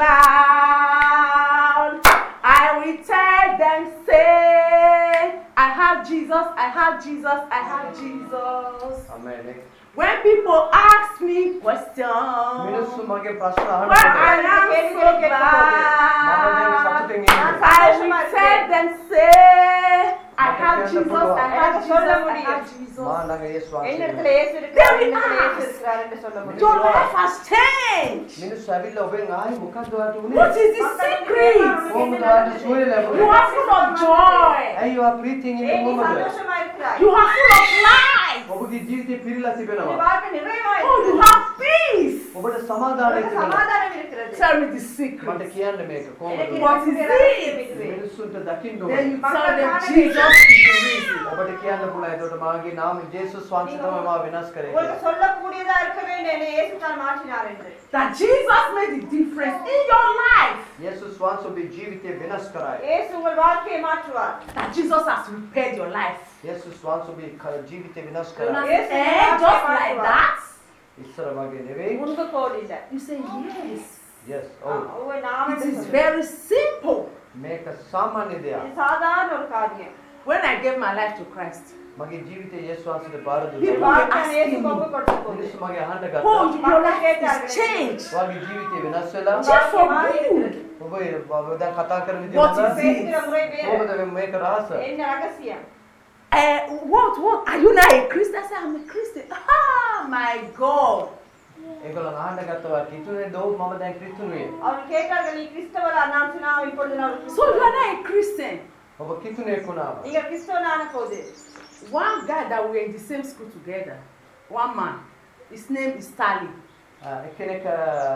glad, I will tell them, say, I have Jesus, I have Jesus, I have Jesus. ආමේන්. When people ask me questions, මිනිස්සු මගේ ප්‍රශ්න when අහනකොට I am so මම දැන් සතුටින් glad, ඉන්නේ. I will tell them, say, I have Jesus, I have Jesus, I have Jesus. මා ළඟ යේසුස් என்னிடத்துல වහන්සේ. இயேசு இருக்கிறார், என்னிடத்துல இயேசு இருக்கிறார் என்று சொல்ல முடியும். Your life has changed. මිනිස්සු ඇවිල්ලා ඔබෙන් ආයි මොකද්ද ඔයාට උනේ? What is the secret? කොහොමද ඔයාට සුවය You ලැබුණේ? are full of joy. ඇයි ඔයා ප්‍රීතියෙන් ඉන්නේ ஏன் நீ කොහොමද? சந்தோஷமா இருக்கிறாய்? You are full of life. ඔබගේ ජීවිතේ පිරීලා உன் තිබෙනවා. வாழ்க்கை நிறைவா Oh, you இருக்கிறது. have peace. ඔබට සමාදානයක් உனக்கு තිබෙනවා. சமாதானம் இருக்கிறது. Tell me the මට secret. කියන්න මේක කොහොමද? எனக்கு What is இருக்கிற it? ரகசியம் இதுவே. මිනිස්සුන්ට දකින්න Then ඕනේ. you tell them Jesus is the reason. ඔබට කියන්න පුළුවන් එතකොට මාගේ නාමය ජේසුස් වහන්සේ තමයි මාව වෙනස් කරේ உங்களுக்கு කියලා. சொல்லக்கூடியதா இருக்க வேண்டும் என்னை இயேசு தான் மாற்றினார் என்று. That Jesus made the difference in your life. යේසුස් වහන්සේ ඔබේ ජීවිතය වෙනස් කරායි. இயேசு உங்கள் வாழ்க்கையை மாற்றுவார். That Jesus has repaired your life. යේසුස් වහන්සේ ඔබේ ක- ජීවිතය වෙනස් You know, කරායි. Yes, eh, yes, just yes, like yes. that. ඉස්සර වගේ නෙවෙයි. முன்பு போல் இல்ல. You say yes. yes ஆ, ඔව්. உங்க நாம It என்று is சொல்லுங்க. very simple. මේක සාමාන්‍ය දෙයක්. இது சாதாரண ஒரு காரியம். When I gave my life to Christ, මගේ ජීවිතය යේසුස් වහන්සේට බාර People දුන්නා. வாழ்க்கை asking இயேசு me. ஒப்பு கொடுத்த போது. මිනිස්සු මගේ අහන්න oh, ගත්තා. your life is changed. ඔයාගේ ජීවිතය වෙනස් වෙලා Just for மாறி you. இருக்கிறது. ඔබ ඔබ දැන් කතා කරන විදිහ What is හොඳයි. it? பேசுகிற முறை வேறு. කොහොමද මේක රහස? என்ன ரகசியம்? Uh, what, what? Are you not a Christian? I said, I'm a Christian. Ah, my God. ඒගොල්ලෝ අහන්න ගත්තා කිතුනේ දෝ මම දැන් ක්‍රිස්තුනේ. அவர் கேட்டார்கள் நீ கிறிஸ்தவரா? நான் சொன்னேன் இப்பொழுது நான் ஒரு So you கிறிஸ்தவன். are not a Christian. ඔබ කිතුනේ කුණා. நீங்க கிறிஸ்தவனான போது One guy that we were in the same school together, one man, his name is Stanley. එක්කෙනෙක්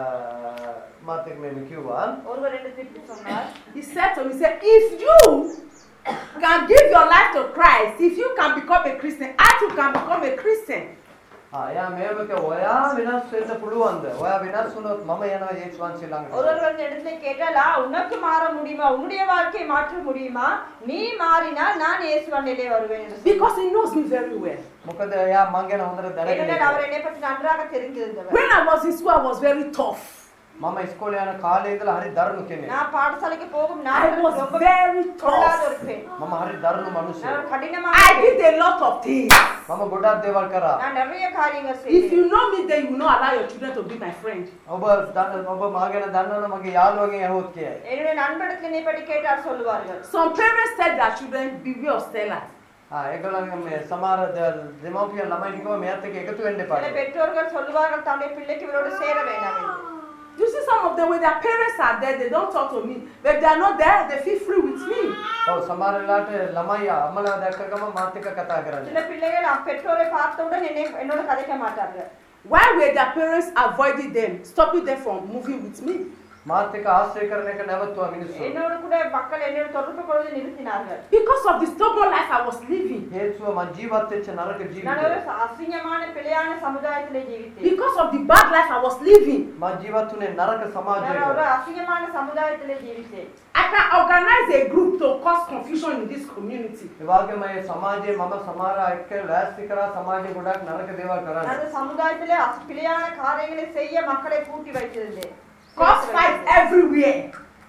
මාත් එක්ක මෙහෙම කිව්වා. ஒருவர் என்ன திருப்பி சொன்னார்? He said to me, he said, if you can give your life to Christ, if you can become a Christian, I too can become a Christian. ආ එයා මේව කිව්වා ඔයා වෙනස් වෙන්න පුළුවන්ද? ඔයා වෙනස් වුණොත් මම යනවා යේසුස් වහන්සේ ළඟට. ஒருவர் வந்து இடத்துல கேட்டாலா உனக்கு மாற முடியுமா? உன்னுடைய வாழ்க்கையை மாற்ற முடியுமா? நீ மாறினால் நான் இயேசு வண்டிலே வருவேன் என்று சொன்னார். Because he knows me very well. මොකද එයා මං ගැන හොඳට දැනගෙන ஏனென்றால் அவர் ඉන්නවා. என்னை பற்றி நன்றாக தெரிந்திருந்தவர். When I was in school, I was very tough. මම ඉස්කෝලේ යන කාලේ ඉඳලා හරි දරුණු කෙනෙක්. நான் பாடசாலைக்கு போகும் I நாட்களில் was ரொம்ப very பொல்லாத tough. ஒரு பெண். මම හරි දරුණු நான் මිනිහෙක්. ஒரு கடினமான I பெண். did a lot of things. මම ගොඩක් දේවල් කරා. நான் நிறைய காரியங்கள் If செய்தேன். you know me, then you will not allow your children to be my friend. ඔබ දන්න ඔබ මා ගැන දන්නවනම් මගේ යාළුවගෙන් ඇහුවොත් කියයි. என்னுடைய நண்பனிடத்தில் என்னை பற்றி கேட்டால் சொல்லுவார்கள். Some parents tell their children, beware of Stella. ආ ඒගොල්ලන්ගේ මේ සමහර ද- දෙමව්පියන් ළමයි කිව්වා මෙයාත් එක්ක එකතු වෙන්න එපා. சில பெற்றோர்கள் சொல்லுவார்கள் தன்னுடைய பிள்ளைக்கு இவரோடு சேர வேண்டாம் என்று. You see some of them, when their parents are there, they don't talk to me. But if they are not there, they feel free with me. ඔව් සමහර වෙලාවට ළමයි අම්මලා දැක්ක ගමන් මාත් එක්ක කතා කරන්නේ. சில பிள்ளைகள் அப் பெற்றோரை பார்த்தவுடன் என்னை என்னோட கதைக்க மாட்டார்கள். Why were their parents avoiding them, stopping them from moving with me? මාත් එක්ක ආශ්‍රය කරන එක නැවතුවා මිනිස්සු. என்னோட கூட மக்கள் என்னோட தொடர்பு கொள்வதை நிறுத்தினார்கள். Because of the stubborn life I was living. හේතුව මං ජීවත් වෙච්ච නරක நான் ජීවිතය. ஒரு அசிங்கமான பிழையான சமுதாயத்திலே ஜீவித்தேன். Because of the bad life I was living. මං ජීවත් වුණේ නරක நான் ஒரு සමාජයක. அசிங்கமான சமுதாயத்திலே ஜீவித்தேன். I can organize a group to cause confusion in this community. ඒ වගේම මේ සමාජයේ මම සමහර අය එක්ක ලෑස්ති කරා සමාජයේ ගොඩක් නරක දේවල් நான் කරන්නේ. அந்த சமுதாயத்திலே அஸ்- பிழையான காரியங்களை செய்ய மக்களை கூட்டி வைத்திருந்தேன். Cause fight everywhere.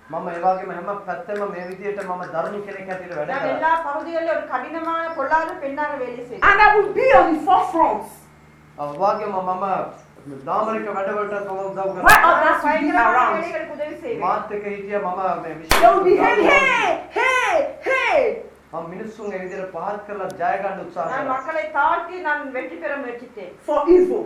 මම ඒ වගේම හැම පැත්තෙම මේ විදියට මම දරුණු කෙනෙක් හැටියට වැඩ நான் කරා. எல்லா பகுதிகளிலும் ஒரு கடினமான பொல்லாத பெண்ணாக வேலை செய்தேன். And I would be on the forefront. ඒ වගේම මම නාමරික වැඩවලට මම උදව් Why කරා. others would be பயங்கரமான around. வேலைகளுக்கு உதவி செய்வேன். මාත් එක්ක හිටිය මම මේ They would be hey, විශේෂ hey, hey, hey. මම මිනිස්සුන් ඒ විදියට පහත් කරලා ජය ගන්න උත්සාහ நான் කරා. மக்களை தாழ்த்தி நான் வெற்றி பெற முயற்சித்தேன். For evil.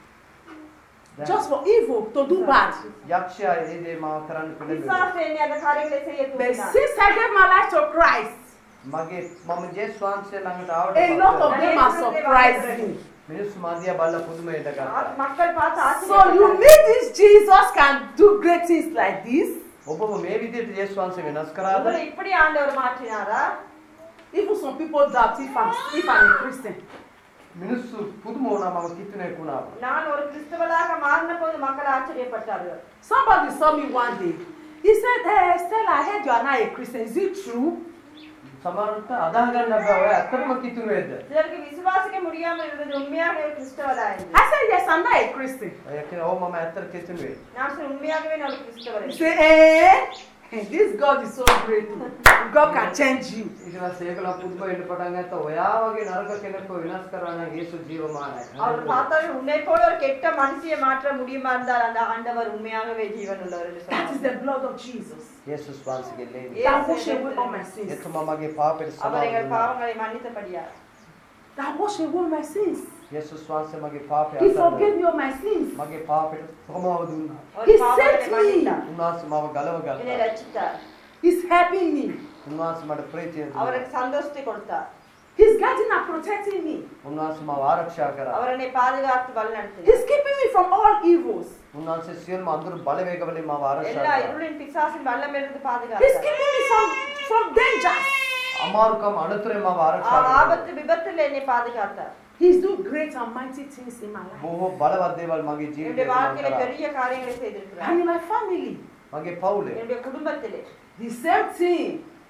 Just for evil, to do bad. යක්ෂයා ඒ දේ මාව කරන්න පිළිගන්නවා. பிசாசு என்னை அந்த காரியங்களை செய்ய But தூண்டினான். since I gave my life to Christ, මගේ මම ජේසුස් වහන්සේ ළඟට ආවට a lot of පස්සේ them are surprised me. මිනිස්සු මාදියා බලලා පුදුමයට ஆ- ගත්තා. மக்கள் பார்த்து So you ஆச்சரியப்பட்டார்கள். mean this Jesus can do great things like this? ඔබව මේ විදියට ජේසුස් වහන්සේ වෙනස් කරාද? உங்களை இப்படி ஆண்டவர் மாற்றினாரா? Even some people doubt if I'm, if I'm a Christian. මිනිස්සු පුදුම වුණා මම කිතුනෙක් වුණා. நான் ஒரு கிறிஸ்தவளாக மாறின போது மக்கள் ஆச்சரியப்பட்டார்கள். Somebody saw me one day. He said, hey, Stella, I heard you are not a Christian. Is it true? සමහරවිට අදාහ ගන්න බෑ ඔය ඇත්තටම කිතුනේද? சிலருக்கு விசுவாசிக்க முடியாமல் இருந்தது உண்மையாகவே கிறிஸ்தவரா என்று. I said, yes, I'm not a Christian. ඔය කියන ඕ මම ඇත්තට කිතුනේ. நான் சொன்னேன், உண்மையாகவே நான் ஒரு கிறிஸ்தவர் He என்று. said, eh? This God is so great. God can change you. ඊට පස්සේ ඒකලා පුදුම වෙන්න පටන් ගත්තා. ඔයා වගේ නරක කෙනෙක්ව විනාශ කරනවා නම් යේසුස් ජීවමානයි. அவர் பார்த்தால் உன்னை போல ஒரு கெட்ட மனுஷியை மாற்ற முடியுமா இருந்தால் அந்த ஆண்டவர் உண்மையாகவே ஜீவன் உள்ளவர் என்று That is சொன்னார். the blood of Jesus. යේසුස් වහන්සේගේ ලේනි. That wash away all my sins. එතුමා මගේ පාපයට அவர் எங்கள் සමාව பாவங்களை மன்னித்தபடியா That wash away my sins. යේසුස් වහන්සේ මගේ පාපය He අත්හැරලා forgave me all my sins. මගේ පාපයට සමාව දුන්නා. அவர் He பாவங்களை saved me. மன்னித்தார். උන්වහන්සේ මාව ගලව என்னை ගත්තා. ரட்சித்தார். He's helping me. උන්වහන්සේ මට ප්‍රීතිය දුන්නා. அவருக்கு சந்தோஷத்தை கொடுத்தார். He's guiding and protecting me. උන්වහන්සේ මාව ආරක්ෂා කරා. அவர் என்னை பாதுகாத்து வழிநடத்தினார். He's keeping me from all evils. උන්වහන්සේ සියලුම අඳුරු බලවේගවලින් මාව ආරක්ෂා எல்லா කරා. இருளின் பிசாசின் வல்லமிருந்து He's பாதுகாத்தார். keeping me from, from dangers. අමාරුකම් අනතුරෙන් මාව ආරක්ෂා ஆ- කරා. ஆபத்து விபத்தில் என்னை பாதுகாத்தார். He's doing great and mighty things in my life. බොහෝ බලවත් දේවල් මගේ என்னுடைய ජීවිතේ வாழ்க்கையில කරා. பெரிய காரியங்களை செய்திருக்கிறார். And in my family. මගේ පවුලේ என்னுடைய குடும்பத்திலே The same thing.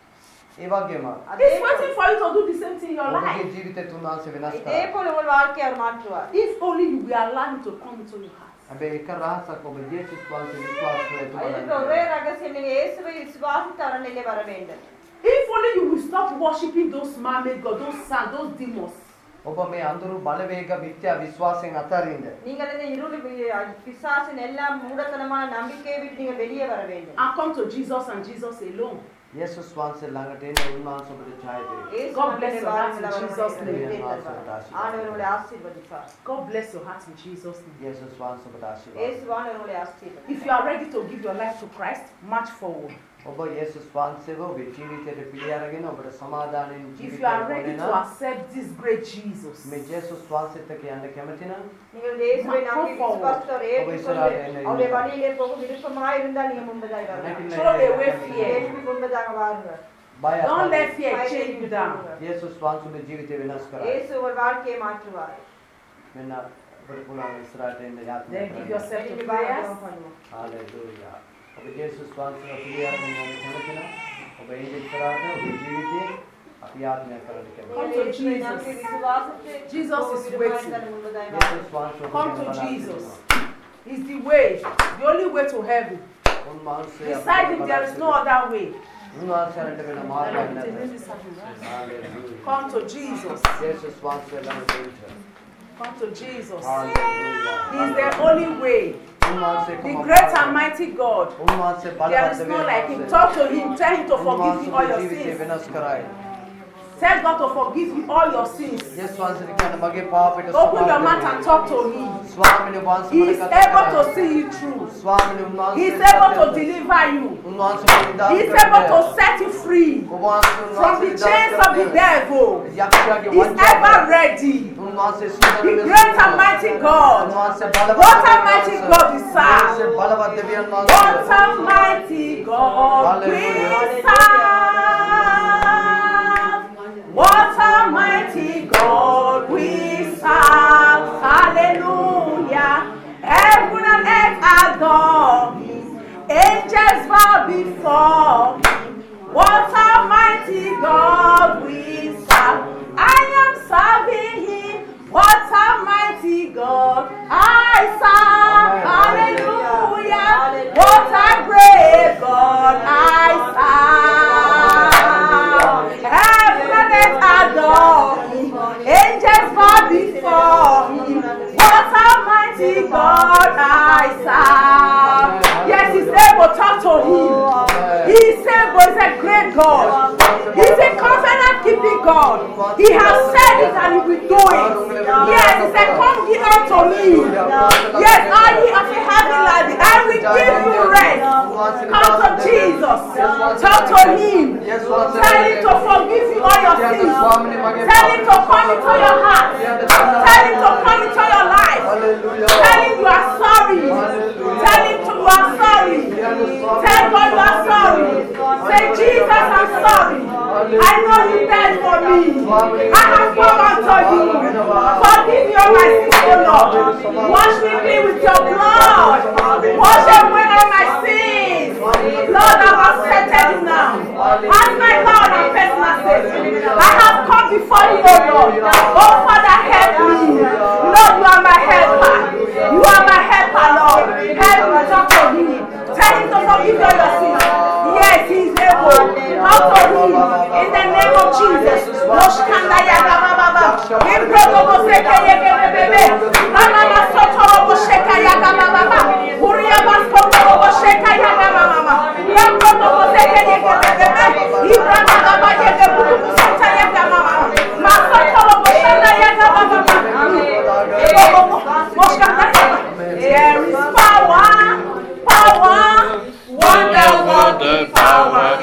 ඒ වගේම அதே He's போல- waiting for you to do the same thing in your ඔබගේ life. ජීවිතේ උන්වහන්සේ වෙනස් இதே කරා. போல உங்கள் வாழ்க்கையை அவர் மாற்றுவார். If only you will allow him to come into your heart. හැබැයි එක රහසක් ඔබ යේසුස් වහන්සේ විශ්වාස කළ இருக்கிற යුතුයි. ஒரே ரகசியம் நீங்க இயேசுவை விசுவாசித்து அவர் நிலை வர வேண்டும். If only you will stop worshiping those man-made gods, those sons, those demons. ඔබ මේ අඳුරු බලවේග මිත්‍යා විශ්වාසයෙන් අතරින්ද நீங்கள் இந்த இருள் வி- பிசாசின் எல்லா மூடத்தனமான நம்பிக்கையை விட்டு நீங்கள் வெளியே வர வேண்டும். And come to Jesus and Jesus alone. යේසුස් වහන්සේ ළඟට එන්න උන්වහන්සේ ඔබට ජය දෙයි. இயேசு God நம்முடைய bless your வாழ்வில் heart in அவர் Jesus' நம்முடைய name. வெற்றியை தருவார். ஆண்டவர் உங்களை ஆசீர்வதிப்பார். God bless your heart in Jesus' name. යේසුස් වහන්සේ ඔබට ආශිර්වාද. இயேசுவானவர் உங்களை ஆசீர்வதிப்பார். If you are ready to give your life to Christ, march forward. ඔබ යේසුස් වහන්සේව ඔබේ ජීවිතයට පිළි අරගෙන ඔබට සමාදානයෙන් If you ජීවිතය are ready to ගොඩනගා accept this great Jesus, මේ යේසුස් වහන්සේත් එක්ක යන්න කැමති නම් நீங்கள் இயேசுவை நம்பி விசுவாசித்து அவரை ஏற்றுக்கொண்டு அவருடைய வழியிலே போக விருப்பமாய் இருந்தால் நீங்க முன்பதாக வரலாம். throw away fear. இயேசுவின் முன்பதாக வாருங்கள். බය Don't let අත්හරින්න. fear chain you down. යේසුස් වහන්සේ ඔබේ ජීවිතය වෙනස් කරා. இயேசு உங்கள் வாழ்க்கையை மாற்றுவார். මෙන්න ඔබට පුළුවන් ඉස්සරහට එන්න යාත්‍රා Then give කරන්න. yourself to இன்னைக்கு prayers. பாராயணம் பண்ணுவோம். හාලෙලූයා. ඔබ යේසුස් වහන්සේව පිළි අරගෙන යන්න කැමති නම් ඔබ ඒ ඉස්සරහට ඔබේ ජීවිතේ අපි යාත්‍රා කරන්න කැමතියි. Come to இயேசுவை Jesus. நம்பி விசுவாசித்து Jesus is போக waiting. விருப்பமாய் இருந்தால் முன்பதாக வாருங்கள். යේසුස් වහන්සේ ඔබ Come to ගැන Jesus. බලාපොරොත්තු It's the way, the only way to heaven. වෙනවා. උන්වහන්සේ අපට Beside him, there is no බලාපොරොත්තු other way. උන්වහන්සේට වෙන මාර්ගයක් නැත. හාලෙලූයා. Come to Jesus. යේසුස් වහන්සේ ළඟට එන්න. Come to Jesus. Hallelujah. He is the only way. උන්වහන්සේ The කොහොමද great and mighty God. උන්වහන්සේ There is බලවත් no like him. වෙනවා. Talk to him. Tell him to forgive you all your ජීවිතේ sins. වෙනස් කරයි. Tell God to forgive you all your sins. යේසුස් වහන්සේ කියන මගේ පාපයට Open your mouth and talk to him. ස්වාමීන් වහන්සේ He මට is කතා able to කරා. see you through. ස්වාමීන් He වහන්සේ is able to deliver you. උන්වහන්සේ මට He is able to set you free ඔබ වහන්සේ from the chains of the devil. යක්ෂයාගේ He is ever ready. උන්වහන්සේ The great and mighty God. උන්වහන්සේ What a mighty God we serve. උන්වහන්සේ බලවත් දෙවියන් What වහන්සේ a mighty God we serve. What a mighty God we serve. Hallelujah. Heaven and earth adore him. Angels bow before him. What a mighty God we serve. I am serving him. What a mighty God I serve. Hallelujah. What a great God I covenant God. He's a covenant keeping God. He has said it and he will do it. Yes, he said, come ye unto me. Yes, all ye of a heavy laden, I will give you rest. Come to Jesus. Talk to him. Tell him to forgive you all your sins. Tell him to come into your heart. Tell him to come into your life. Tell him you are sorry. Tell him to, you are sorry. Tell God you are sorry. Say, Jesus, I'm sorry. I know you died for me. I have come unto you. Forgive me all my sins, O Lord. Wash me clean with your blood. Wash away all my sins. Lord, I've accepted you now. As my Lord and personal Savior. I have come before you, O Lord. Oh, Father, help me. Lord, you are my helper. You are my helper, Lord. Help me, talk to him. Tell him to forgive all your sins. Yes, he is able. Talk to him. In the name of Jesus. Loshkanda yaga baba. Improbo seke yege bebe. Mama sotoro sheka yaga baba. Uriya baskoro sheka yaga mama. Improbo seke yege bebe. Ibrahima baba yege bubu sota yaga mama. Masotoro sheka yaga baba. There is power, power, wonder, wonder, power